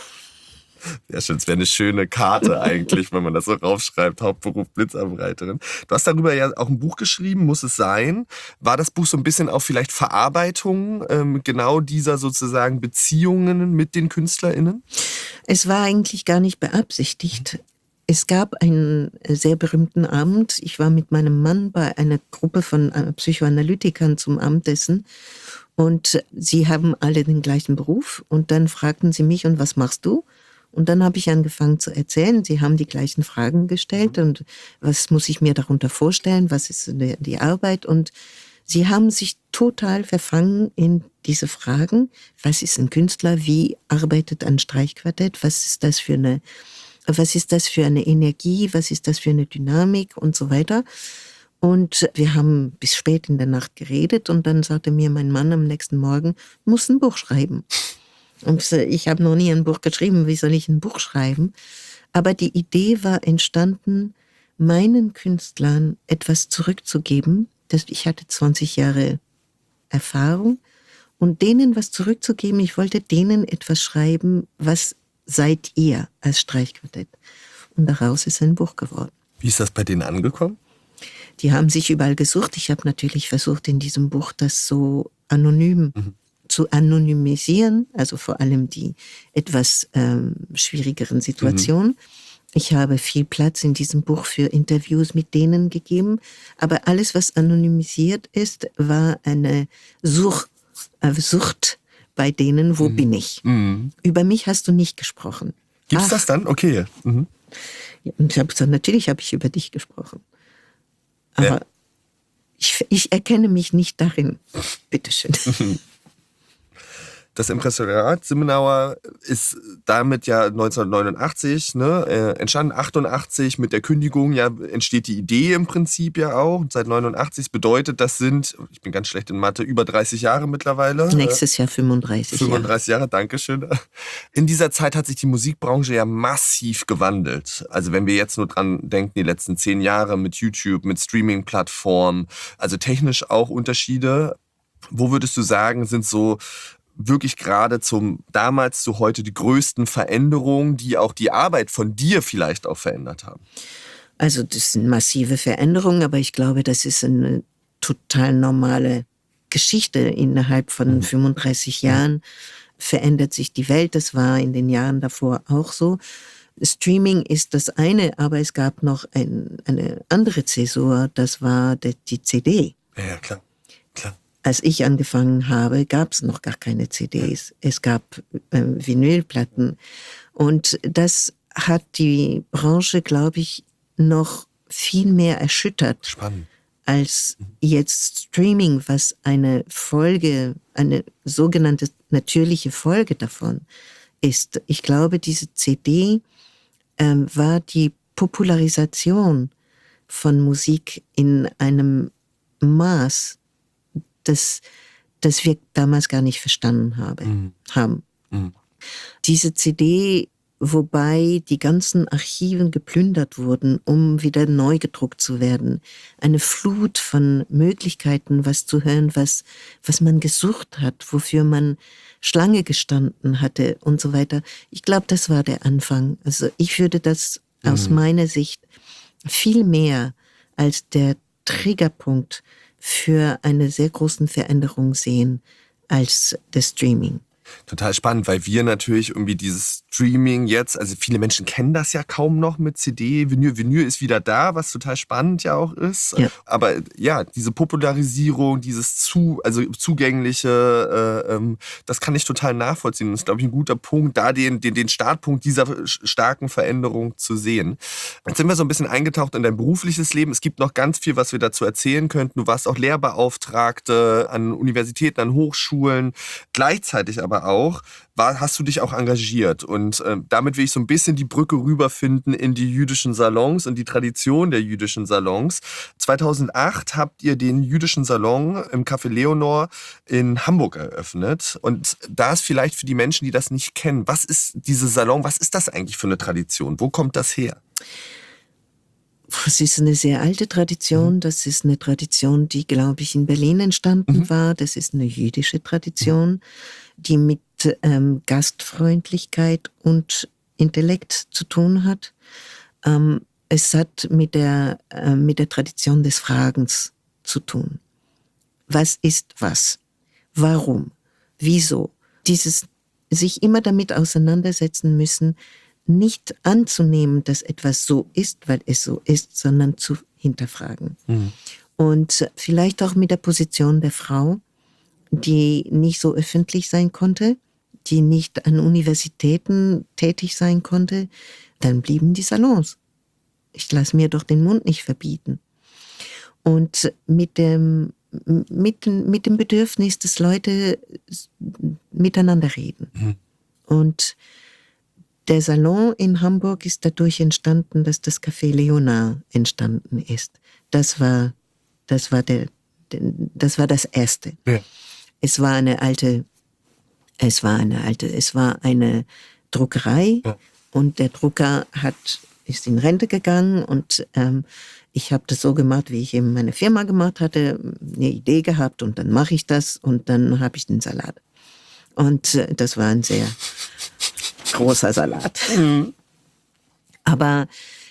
Ja, schön, es wäre eine schöne Karte eigentlich, wenn man das so raufschreibt, Hauptberuf Blitzableiterin. Du hast darüber ja auch ein Buch geschrieben, Muss es sein? War das Buch so ein bisschen auch vielleicht Verarbeitung ähm, genau dieser sozusagen Beziehungen mit den KünstlerInnen? Es war eigentlich gar nicht beabsichtigt. Es gab einen sehr berühmten Abend. Ich war mit meinem Mann bei einer Gruppe von Psychoanalytikern zum Abendessen und sie haben alle den gleichen Beruf und dann fragten sie mich, und was machst du? Und dann habe ich angefangen zu erzählen. Sie haben die gleichen Fragen gestellt und was muss ich mir darunter vorstellen? Was ist die, die Arbeit? Und sie haben sich total verfangen in diese Fragen. Was ist ein Künstler? Wie arbeitet ein Streichquartett? Was ist das für eine Was ist das für eine Energie? Was ist das für eine Dynamik und so weiter? Und wir haben bis spät in der Nacht geredet und dann sagte mir mein Mann am nächsten Morgen, du musst ein Buch schreiben. Und ich habe noch nie ein Buch geschrieben, wie soll ich ein Buch schreiben? Aber die Idee war entstanden, meinen Künstlern etwas zurückzugeben. Ich hatte zwanzig Jahre Erfahrung und denen was zurückzugeben. Ich wollte denen etwas schreiben, was seid ihr als Streichquartett. Und daraus ist ein Buch geworden. Wie ist das bei denen angekommen? Die haben sich überall gesucht. Ich habe natürlich versucht, in diesem Buch das so anonym mhm. zu anonymisieren, also vor allem die etwas ähm, schwierigeren Situationen. Mhm. Ich habe viel Platz in diesem Buch für Interviews mit denen gegeben, aber alles, was anonymisiert ist, war eine Such, äh, Sucht bei denen, wo mhm. bin ich? Mhm. Über mich hast du nicht gesprochen. Gibt's Ach. das dann? Okay. Mhm. Ja, und ich habe gesagt, natürlich habe ich über dich gesprochen. Aber ja. ich, ich erkenne mich nicht darin. Bitteschön. Das Impresariat Simmenauer ist damit ja neunzehnhundertneunundachtzig ne, äh, entstanden. achtundachtzig mit der Kündigung ja entsteht die Idee im Prinzip ja auch. Und seit neunundachtzig bedeutet, das sind, ich bin ganz schlecht in Mathe, über dreißig Jahre mittlerweile. Nächstes Jahr fünfunddreißig. fünfunddreißig Jahre, danke schön. In dieser Zeit hat sich die Musikbranche ja massiv gewandelt. Also wenn wir jetzt nur dran denken, die letzten zehn Jahre mit YouTube, mit Streaming-Plattformen, also technisch auch Unterschiede. Wo würdest du sagen, sind so wirklich gerade zum damals zu heute die größten Veränderungen, die auch die Arbeit von dir vielleicht auch verändert haben? Also das sind massive Veränderungen, aber ich glaube, das ist eine total normale Geschichte. Innerhalb von mhm. fünfunddreißig Jahren verändert sich die Welt. Das war in den Jahren davor auch so. Streaming ist das eine, aber es gab noch ein, eine andere Zäsur, das war die, die C D. Ja, ja, klar, klar. Als ich angefangen habe, gab es noch gar keine C Ds. Es gab äh, Vinylplatten. Und das hat die Branche, glaube ich, noch viel mehr erschüttert. Spannend. Als jetzt Streaming, was eine Folge, eine sogenannte natürliche Folge davon ist. Ich glaube, diese C D äh, war die Popularisation von Musik in einem Maß, Das, das wir damals gar nicht verstanden habe, mhm. haben. Mhm. Diese C D, wobei die ganzen Archiven geplündert wurden, um wieder neu gedruckt zu werden. Eine Flut von Möglichkeiten, was zu hören, was, was man gesucht hat, wofür man Schlange gestanden hatte und so weiter. Ich glaube, das war der Anfang. Also ich würde das mhm. aus meiner Sicht viel mehr als der Triggerpunkt für eine sehr großen Veränderung sehen als das Streaming. Total spannend, weil wir natürlich irgendwie dieses Streaming jetzt, also viele Menschen kennen das ja kaum noch mit C D. Vinyl, Vinyl ist wieder da, was total spannend ja auch ist. Ja. Aber ja, diese Popularisierung, dieses zu, also zugängliche, äh, ähm, das kann ich total nachvollziehen. Das ist, glaube ich, ein guter Punkt, da den, den, den Startpunkt dieser starken Veränderung zu sehen. Jetzt sind wir so ein bisschen eingetaucht in dein berufliches Leben. Es gibt noch ganz viel, was wir dazu erzählen könnten. Du warst auch Lehrbeauftragte an Universitäten, an Hochschulen, gleichzeitig aber auch, war, hast du dich auch engagiert. Und äh, damit will ich so ein bisschen die Brücke rüberfinden in die jüdischen Salons, in die Tradition der jüdischen Salons. zweitausendacht habt ihr den jüdischen Salon im Café Leonor in Hamburg eröffnet. Und da ist vielleicht für die Menschen, die das nicht kennen, was ist diese Salon, was ist das eigentlich für eine Tradition? Wo kommt das her? Es ist eine sehr alte Tradition. Das ist eine Tradition, die, glaube ich, in Berlin entstanden mhm. war. Das ist eine jüdische Tradition, die mit ähm, Gastfreundlichkeit und Intellekt zu tun hat. Ähm, es hat mit der, äh, mit der Tradition des Fragens zu tun. Was ist was? Warum? Wieso? Dieses sich immer damit auseinandersetzen müssen, nicht anzunehmen, dass etwas so ist, weil es so ist, sondern zu hinterfragen. Mhm. Und vielleicht auch mit der Position der Frau, die nicht so öffentlich sein konnte, die nicht an Universitäten tätig sein konnte, dann blieben die Salons. Ich lasse mir doch den Mund nicht verbieten. Und mit dem, mit, mit dem Bedürfnis, dass Leute miteinander reden. Mhm. Und der Salon in Hamburg ist dadurch entstanden, dass das Café Leonard entstanden ist. Das war, das war der, das war das Erste. Ja. Es war eine alte, es war eine alte, es war eine Druckerei ja. und der Drucker hat, ist in Rente gegangen und ähm, ich habe das so gemacht, wie ich eben meine Firma gemacht hatte, eine Idee gehabt und dann mache ich das und dann habe ich den Salat. Und äh, das war ein sehr großer Salat. Mhm. Aber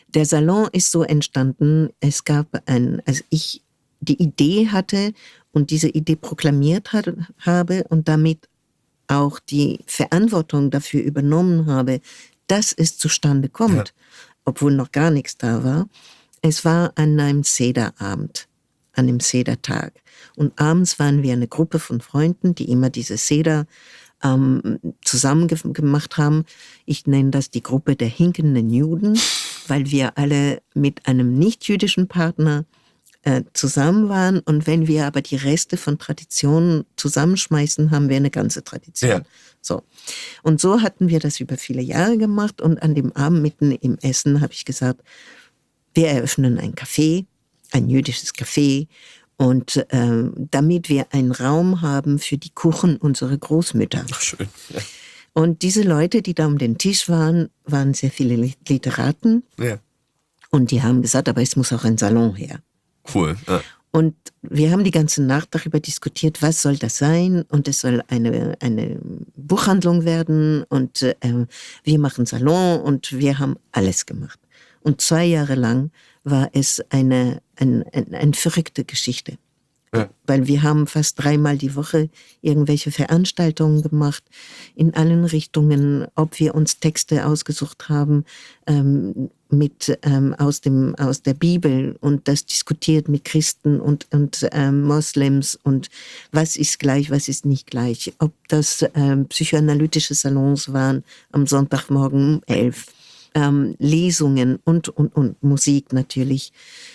Der Salon ist so entstanden, es gab ein, als ich die Idee hatte und diese Idee proklamiert hat, habe und damit auch die Verantwortung dafür übernommen habe, dass es zustande kommt, ja. obwohl noch gar nichts da war. Es war an einem Sederabend, an dem Sedertag. Und abends waren wir eine Gruppe von Freunden, die immer diese Seder ähm, zusammen ge- gemacht haben. Ich nenne das die Gruppe der hinkenden Juden, weil wir alle mit einem nicht-jüdischen Partner äh, zusammen waren. Und wenn wir aber die Reste von Traditionen zusammenschmeißen, haben wir eine ganze Tradition. Ja. So. Und so hatten wir das über viele Jahre gemacht. Und an dem Abend mitten im Essen habe ich gesagt, wir eröffnen ein Café, ein jüdisches Café. Und äh, damit wir einen Raum haben für die Kuchen unserer Großmütter. Ach, schön. Ja. Und diese Leute, die da um den Tisch waren, waren sehr viele Literaten. Ja. Und die haben gesagt, aber es muss auch ein Salon her. Cool. Ja. Und wir haben die ganze Nacht darüber diskutiert, was soll das sein? Und es soll eine, eine Buchhandlung werden. Und äh, wir machen Salon und wir haben alles gemacht. Und zwei Jahre lang war es eine, eine, eine, eine verrückte Geschichte. Ja. Weil wir haben fast dreimal die Woche irgendwelche Veranstaltungen gemacht, in allen Richtungen, ob wir uns Texte ausgesucht haben ähm, mit, ähm, aus, dem, aus der Bibel und das diskutiert mit Christen und, und ähm, Moslems und was ist gleich, was ist nicht gleich. Ob das ähm, psychoanalytische Salons waren am Sonntagmorgen um elf. Ähm, Lesungen und, und, und Musik natürlich.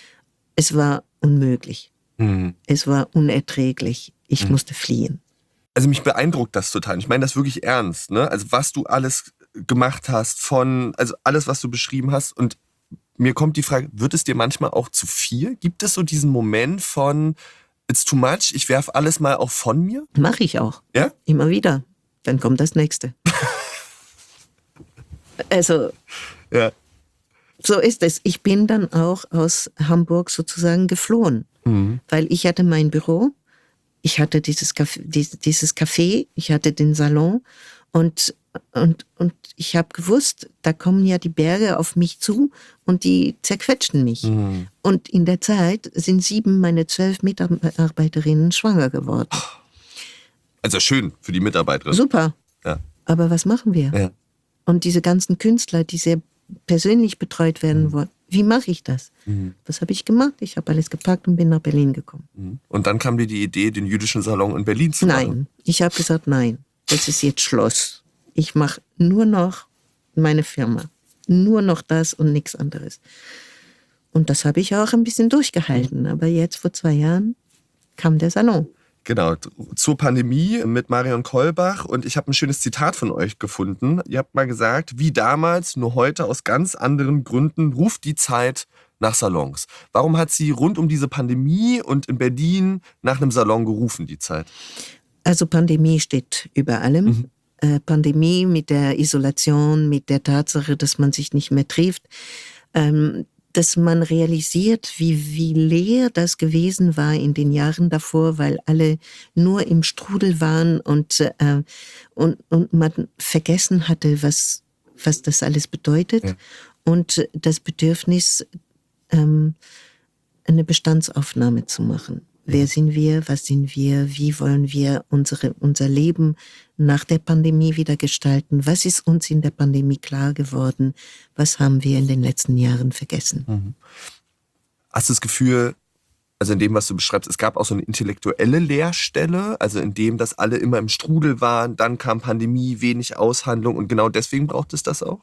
Es war unmöglich. Mhm. Es war unerträglich. Ich mhm. musste fliehen. Also mich beeindruckt das total. Ich meine das wirklich ernst, ne? Also was du alles gemacht hast von, also alles, was du beschrieben hast. Und mir kommt die Frage, wird es dir manchmal auch zu viel? Gibt es so diesen Moment von, it's too much, ich werfe alles mal auch von mir? Mache ich auch. Ja? Immer wieder. Dann kommt das Nächste. Also, ja. so ist es. Ich bin dann auch aus Hamburg sozusagen geflohen, mhm. weil ich hatte mein Büro, ich hatte dieses Café, dieses Café, ich hatte den Salon und, und, und ich habe gewusst, da kommen ja die Berge auf mich zu und die zerquetschen mich. Mhm. Und in der Zeit sind sieben meiner zwölf Mitarbeiterinnen schwanger geworden. Also schön für die Mitarbeiterin. Super. Ja. Aber was machen wir? Ja. Und diese ganzen Künstler, die sehr persönlich betreut werden mhm. wollen, wie mache ich das? Mhm. Was habe ich gemacht? Ich habe alles gepackt und bin nach Berlin gekommen. Mhm. Und dann kam dir die Idee, den jüdischen Salon in Berlin zu nein. machen? Nein, ich habe gesagt, nein, das ist jetzt Schluss. Ich mache nur noch meine Firma. Nur noch das und nichts anderes. Und das habe ich auch ein bisschen durchgehalten. Mhm. Aber jetzt, vor zwei Jahren, kam der Salon. Genau, zur Pandemie mit Marion Kollbach und ich habe ein schönes Zitat von euch gefunden. Ihr habt mal gesagt, wie damals, nur heute aus ganz anderen Gründen ruft die Zeit nach Salons. Warum hat sie rund um diese Pandemie und in Berlin nach einem Salon gerufen, die Zeit? Also Pandemie steht über allem. Mhm. Äh, Pandemie mit der Isolation, mit der Tatsache, dass man sich nicht mehr trifft. Ähm, dass man realisiert, wie, wie leer das gewesen war in den Jahren davor, weil alle nur im Strudel waren und, äh, und, und man vergessen hatte, was, was das alles bedeutet. Ja. Und das Bedürfnis, ähm, eine Bestandsaufnahme zu machen. Wer sind wir? Was sind wir? Wie wollen wir unsere, unser Leben nach der Pandemie wieder gestalten? Was ist uns in der Pandemie klar geworden? Was haben wir in den letzten Jahren vergessen? Mhm. Hast du das Gefühl, also in dem, was du beschreibst, es gab auch so eine intellektuelle Leerstelle, also in dem, dass alle immer im Strudel waren, dann kam Pandemie, wenig Aushandlung und genau deswegen braucht es das auch?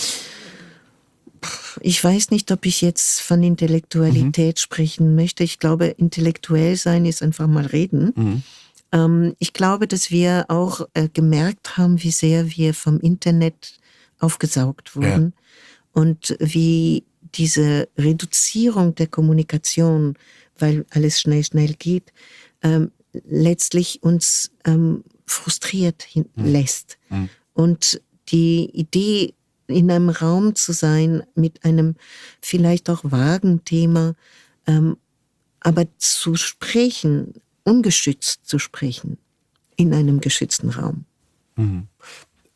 Ich weiß nicht, ob ich jetzt von Intellektualität mhm. sprechen möchte. Ich glaube, intellektuell sein ist einfach mal reden. Mhm. Ähm, ich glaube, dass wir auch äh, gemerkt haben, wie sehr wir vom Internet aufgesaugt wurden ja. und wie diese Reduzierung der Kommunikation, weil alles schnell, schnell geht, ähm, letztlich uns ähm, frustriert hin- mhm. lässt. Mhm. Und die Idee, in einem Raum zu sein mit einem vielleicht auch vagen Thema, ähm, aber zu sprechen, ungeschützt zu sprechen, in einem geschützten Raum. Mhm.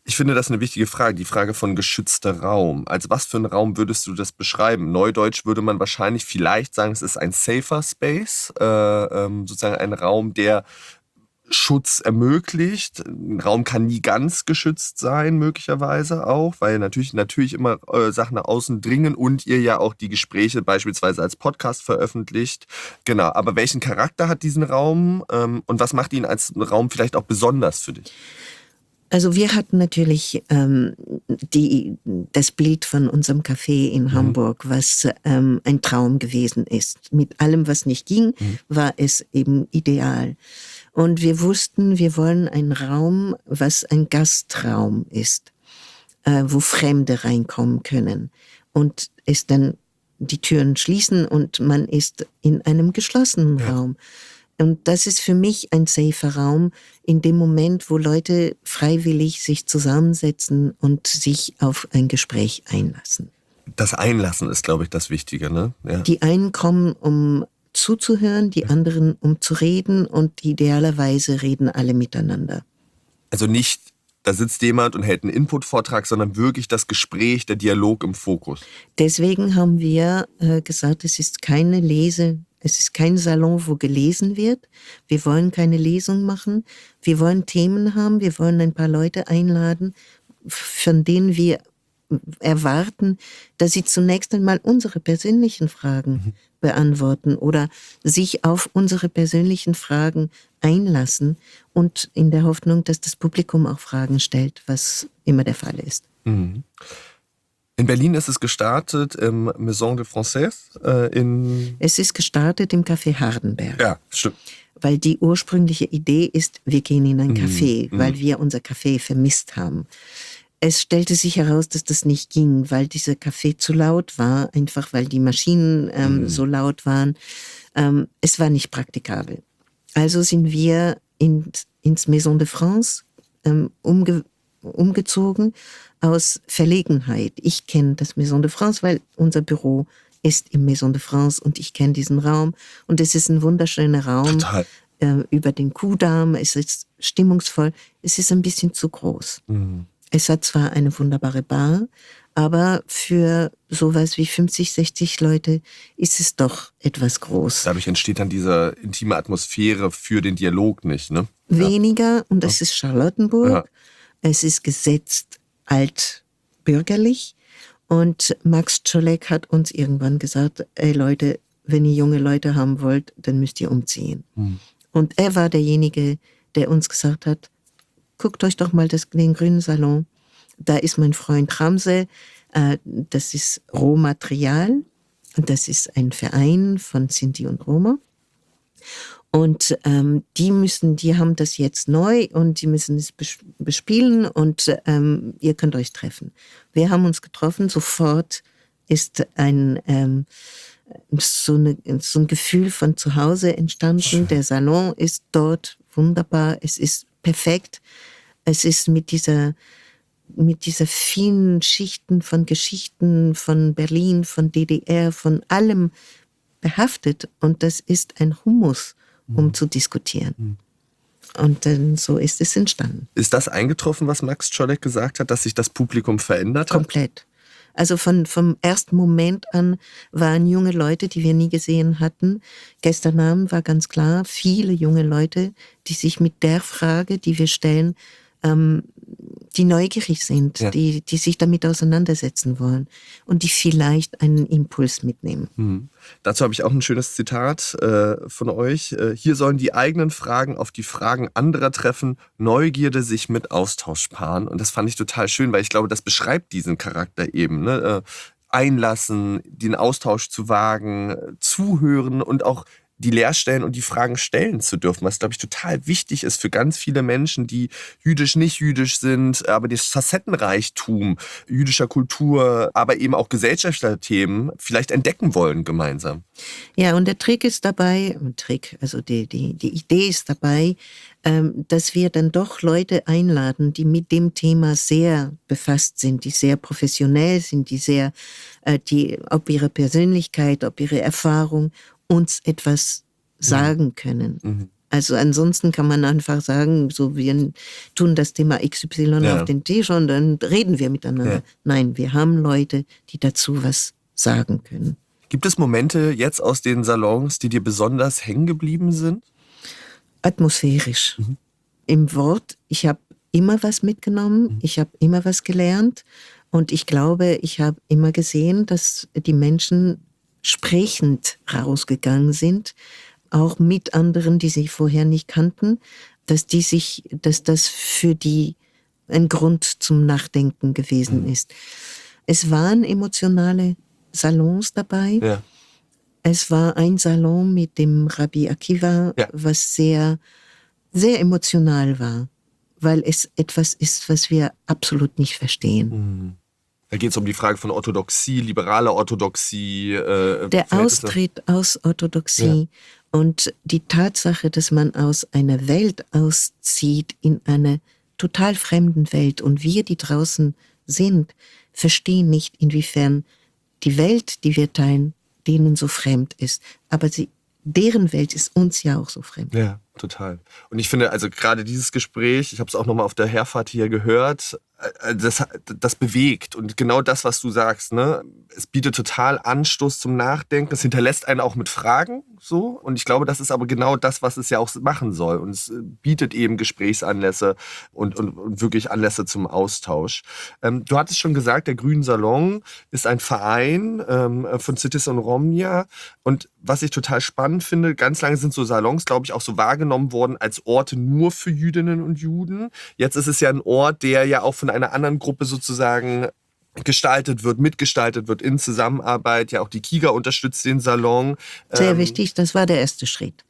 Ich finde das eine wichtige Frage, die Frage von geschützter Raum. Als was für einen Raum würdest du das beschreiben? Neudeutsch würde man wahrscheinlich vielleicht sagen, es ist ein safer Space, äh, ähm, sozusagen ein Raum, der Schutz ermöglicht. Ein Raum kann nie ganz geschützt sein, möglicherweise auch, weil natürlich, natürlich immer äh, Sachen nach außen dringen und ihr ja auch die Gespräche beispielsweise als Podcast veröffentlicht. Genau, aber welchen Charakter hat diesen Raum ähm, und was macht ihn als Raum vielleicht auch besonders für dich? Also wir hatten natürlich ähm, die, das Bild von unserem Café in mhm. Hamburg, was ähm, ein Traum gewesen ist. Mit allem, was nicht ging, mhm. war es eben ideal. Und wir wussten, wir wollen einen Raum, was ein Gastraum ist, äh, wo Fremde reinkommen können und es dann die Türen schließen und man ist in einem geschlossenen ja. Raum. Und das ist für mich ein safer Raum in dem Moment, wo Leute freiwillig sich zusammensetzen und sich auf ein Gespräch einlassen. Das Einlassen ist, glaube ich, das Wichtige, ne? Ja. Die einen kommen, um zuzuhören, die anderen, um zu reden und idealerweise reden alle miteinander. Also nicht, da sitzt jemand und hält einen Input-Vortrag, sondern wirklich das Gespräch, der Dialog im Fokus. Deswegen haben wir äh, gesagt, es ist keine Lese, es ist kein Salon, wo gelesen wird. Wir wollen keine Lesung machen. Wir wollen Themen haben, wir wollen ein paar Leute einladen, von denen wir erwarten, dass sie zunächst einmal unsere persönlichen Fragen mhm. beantworten oder sich auf unsere persönlichen Fragen einlassen und in der Hoffnung, dass das Publikum auch Fragen stellt, was immer der Fall ist. Mhm. In Berlin ist es gestartet im Maison de Française. Äh, in es ist gestartet im Café Hardenberg. Ja, stimmt. Weil die ursprüngliche Idee ist, wir gehen in ein Café, mhm. weil wir unser Café vermisst haben. Es stellte sich heraus, dass das nicht ging, weil dieser Café zu laut war, einfach weil die Maschinen ähm, mhm. so laut waren. Ähm, es war nicht praktikabel. Also sind wir in, ins Maison de France ähm, umge, umgezogen aus Verlegenheit. Ich kenne das Maison de France, weil unser Büro ist im Maison de France und ich kenne diesen Raum. Und es ist ein wunderschöner Raum äh, über den Kuhdamm. Es ist stimmungsvoll. Es ist ein bisschen zu groß. Mhm. Es hat zwar eine wunderbare Bar, aber für sowas wie fünfzig, sechzig Leute ist es doch etwas groß. Dadurch entsteht dann diese intime Atmosphäre für den Dialog nicht, ne? Weniger, und das ist Charlottenburg. Ja. Es ist gesetzt altbürgerlich. Und Max Czolek hat uns irgendwann gesagt, ey Leute, wenn ihr junge Leute haben wollt, dann müsst ihr umziehen. Hm. Und er war derjenige, der uns gesagt hat, guckt euch doch mal das, den Grünen Salon. Da ist mein Freund Ramse. Äh, das ist Rohmaterial. Das ist ein Verein von Sinti und Roma. Und ähm, die müssen, die haben das jetzt neu und die müssen es bespielen und ähm, ihr könnt euch treffen. Wir haben uns getroffen. Sofort ist ein ähm, so, eine, so ein Gefühl von zu Hause entstanden. Der Salon ist dort wunderbar. Es ist perfekt. Es ist mit dieser, mit dieser vielen Schichten von Geschichten von Berlin, von D D R, von allem behaftet. Und das ist ein Humus, um mhm. zu diskutieren. Mhm. Und dann so ist es entstanden. Ist das eingetroffen, was Max Czolek gesagt hat, dass sich das Publikum verändert hat? Komplett. Also von, vom ersten Moment an waren junge Leute, die wir nie gesehen hatten. Gestern Abend war ganz klar, viele junge Leute, die sich mit der Frage, die wir stellen, ähm, die neugierig sind, ja. die, die sich damit auseinandersetzen wollen und die vielleicht einen Impuls mitnehmen. Mhm. Dazu habe ich auch ein schönes Zitat äh, von euch. Äh, hier sollen die eigenen Fragen auf die Fragen anderer treffen, Neugierde sich mit Austausch paaren. Und das fand ich total schön, weil ich glaube, das beschreibt diesen Charakter eben. Ne? Äh, einlassen, den Austausch zu wagen, zuhören und auch die Leerstellen und die Fragen stellen zu dürfen, was, glaube ich, total wichtig ist für ganz viele Menschen, die jüdisch, nicht jüdisch sind, aber das Facettenreichtum jüdischer Kultur, aber eben auch gesellschaftlicher Themen vielleicht entdecken wollen gemeinsam. Ja, und der Trick ist dabei, Trick, also die, die, die Idee ist dabei, ähm, dass wir dann doch Leute einladen, die mit dem Thema sehr befasst sind, die sehr professionell sind, die sehr, äh, die, ob ihre Persönlichkeit, ob ihre Erfahrung uns etwas sagen können. Mhm. Also ansonsten kann man einfach sagen, so wir tun das Thema X Y Ja. auf den Tisch und dann reden wir miteinander. Ja. Nein, wir haben Leute, die dazu was sagen können. Gibt es Momente jetzt aus den Salons, die dir besonders hängen geblieben sind? Atmosphärisch. Mhm. Im Wort, ich habe immer was mitgenommen, Mhm. ich habe immer was gelernt und ich glaube, ich habe immer gesehen, dass die Menschen sprechend rausgegangen sind, auch mit anderen, die sie vorher nicht kannten, dass die sich, dass das für die ein Grund zum Nachdenken gewesen Mhm. ist. Es waren emotionale Salons dabei. Ja. Es war ein Salon mit dem Rabbi Akiva, Ja. was sehr, sehr emotional war, weil es etwas ist, was wir absolut nicht verstehen. Da geht es um die Frage von Orthodoxie, liberale Orthodoxie. Äh, Der Verhältnisse. Austritt aus Orthodoxie und die Tatsache, dass man aus einer Welt auszieht in eine total fremden Welt und wir, die draußen sind, verstehen nicht, inwiefern die Welt, die wir teilen, denen so fremd ist. Aber sie, deren Welt ist uns ja auch so fremd. Ja, total. Und ich finde, also gerade dieses Gespräch, ich habe es auch nochmal auf der Herfahrt hier gehört, äh, das, das bewegt. Und genau das, was du sagst, ne? Es bietet total Anstoß zum Nachdenken. Es hinterlässt einen auch mit Fragen, so. Und ich glaube, das ist aber genau das, was es ja auch machen soll. Und es bietet eben Gesprächsanlässe und, und, und wirklich Anlässe zum Austausch. Ähm, du hattest schon gesagt, der Grünen Salon ist ein Verein ähm, von Citizen Romnia. Und was ich total spannend finde, ganz lange sind so Salons, glaube ich, auch so wahrgenommen worden als Orte nur für Jüdinnen und Juden. Jetzt ist es ja ein Ort, der ja auch von einer anderen Gruppe sozusagen gestaltet wird, mitgestaltet wird in Zusammenarbeit. Ja, auch die KIGA unterstützt den Salon. Sehr Ähm, wichtig, das war der erste Schritt.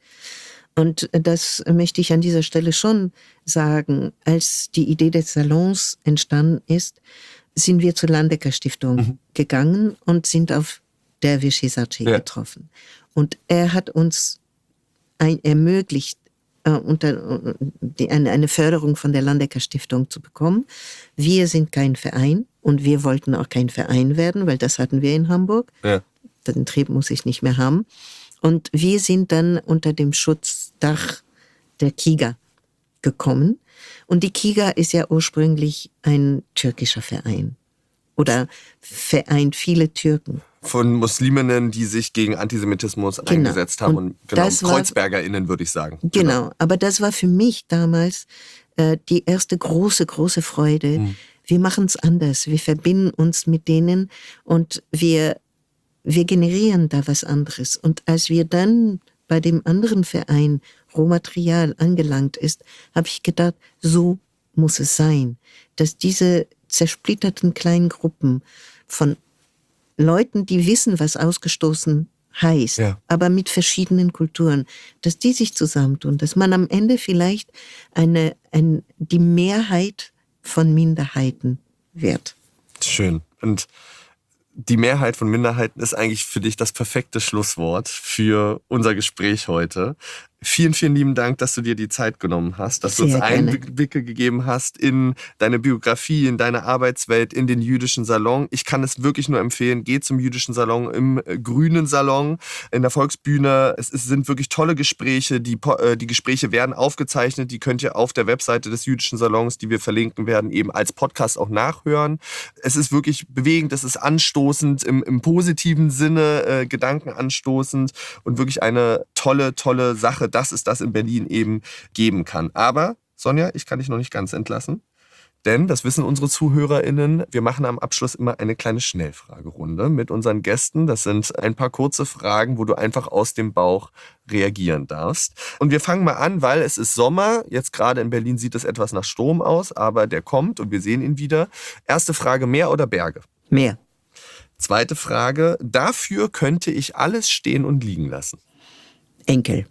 Und das möchte ich an dieser Stelle schon sagen. Als die Idee des Salons entstanden ist, sind wir zur Landecker Stiftung Mhm. gegangen und sind auf Derwisch Hisaci Ja. getroffen. Und er hat uns ein, ermöglicht, äh, unter, die, eine, eine Förderung von der Landecker Stiftung zu bekommen. Wir sind kein Verein und wir wollten auch kein Verein werden, weil das hatten wir in Hamburg. Ja. Den Trieb muss ich nicht mehr haben. Und wir sind dann unter dem Schutzdach der KIGA gekommen. Und die KIGA ist ja ursprünglich ein türkischer Verein. Oder vereint viele Türken. Von Musliminnen, die sich gegen Antisemitismus Genau. eingesetzt haben. Und Und genau, das war- KreuzbergerInnen, würde ich sagen. Genau, aber das war für mich damals äh, die erste große, große Freude. Mhm. Wir machen es anders. Wir verbinden uns mit denen und wir, wir generieren da was anderes. Und als wir dann bei dem anderen Verein Rohmaterial angelangt ist, habe ich gedacht, so muss es sein, dass diese zersplitterten kleinen Gruppen von Leuten, die wissen, was ausgestoßen heißt, Ja. aber mit verschiedenen Kulturen, dass die sich zusammentun, dass man am Ende vielleicht eine, ein, die Mehrheit von Minderheiten wird. Schön. Und die Mehrheit von Minderheiten ist eigentlich für dich das perfekte Schlusswort für unser Gespräch heute. Vielen, vielen lieben Dank, dass du dir die Zeit genommen hast, dass du uns Sehr gerne. Einblicke gegeben hast in deine Biografie, in deine Arbeitswelt, in den jüdischen Salon. Ich kann es wirklich nur empfehlen, geht zum jüdischen Salon, im äh, Grünen Salon, in der Volksbühne. Es ist, sind wirklich tolle Gespräche. Die, Po- äh, die Gespräche werden aufgezeichnet. Die könnt ihr auf der Webseite des jüdischen Salons, die wir verlinken werden, eben als Podcast auch nachhören. Es ist wirklich bewegend, es ist anstoßend, im, im positiven Sinne, äh, gedankenanstoßend und wirklich eine tolle, tolle Sache, dass es das in Berlin eben geben kann. Aber, Sonja, ich kann dich noch nicht ganz entlassen, denn, das wissen unsere ZuhörerInnen, wir machen am Abschluss immer eine kleine Schnellfragerunde mit unseren Gästen. Das sind ein paar kurze Fragen, wo du einfach aus dem Bauch reagieren darfst. Und wir fangen mal an, weil es ist Sommer. Jetzt gerade in Berlin sieht es etwas nach Sturm aus, aber der kommt und wir sehen ihn wieder. Erste Frage, Meer oder Berge? Mehr. Zweite Frage, dafür könnte ich alles stehen und liegen lassen. Enkel.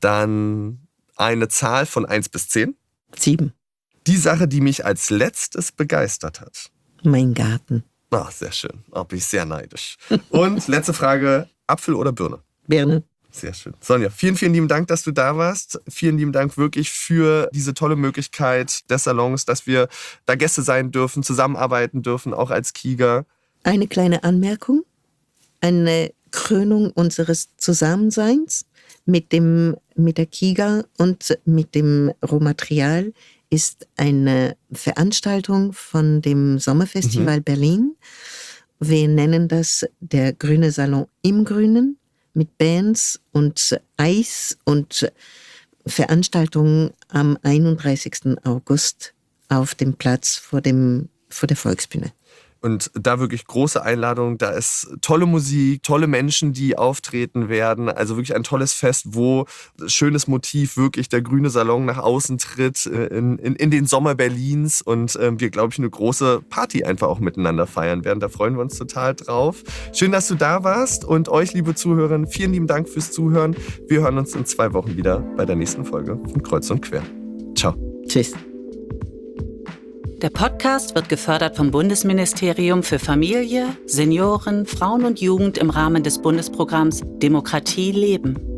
Dann eine Zahl von eins bis zehn. Sieben. Die Sache, die mich als letztes begeistert hat. Mein Garten. Ach, sehr schön. Da bin ich sehr neidisch. Und letzte Frage, Apfel oder Birne? Birne. Sehr schön. Sonja, vielen, vielen lieben Dank, dass du da warst. Vielen lieben Dank wirklich für diese tolle Möglichkeit des Salons, dass wir da Gäste sein dürfen, zusammenarbeiten dürfen, auch als KIGA. Eine kleine Anmerkung, eine Krönung unseres Zusammenseins mit dem, mit der Kiga und mit dem Rohmaterial ist eine Veranstaltung von dem Sommerfestival mhm. Berlin. Wir nennen das der Grüne Salon im Grünen mit Bands und Eis und Veranstaltungen am einunddreißigsten August auf dem Platz vor, dem, vor der Volksbühne. Und da wirklich große Einladung, da ist tolle Musik, tolle Menschen, die auftreten werden. Also wirklich ein tolles Fest, wo schönes Motiv wirklich der Grüne Salon nach außen tritt in, in, in den Sommer Berlins und äh, wir, glaube ich, eine große Party einfach auch miteinander feiern werden. Da freuen wir uns total drauf. Schön, dass du da warst und euch, liebe Zuhörer, vielen lieben Dank fürs Zuhören. Wir hören uns in zwei Wochen wieder bei der nächsten Folge von Kreuz und Quer. Ciao. Tschüss. Der Podcast wird gefördert vom Bundesministerium für Familie, Senioren, Frauen und Jugend im Rahmen des Bundesprogramms Demokratie leben.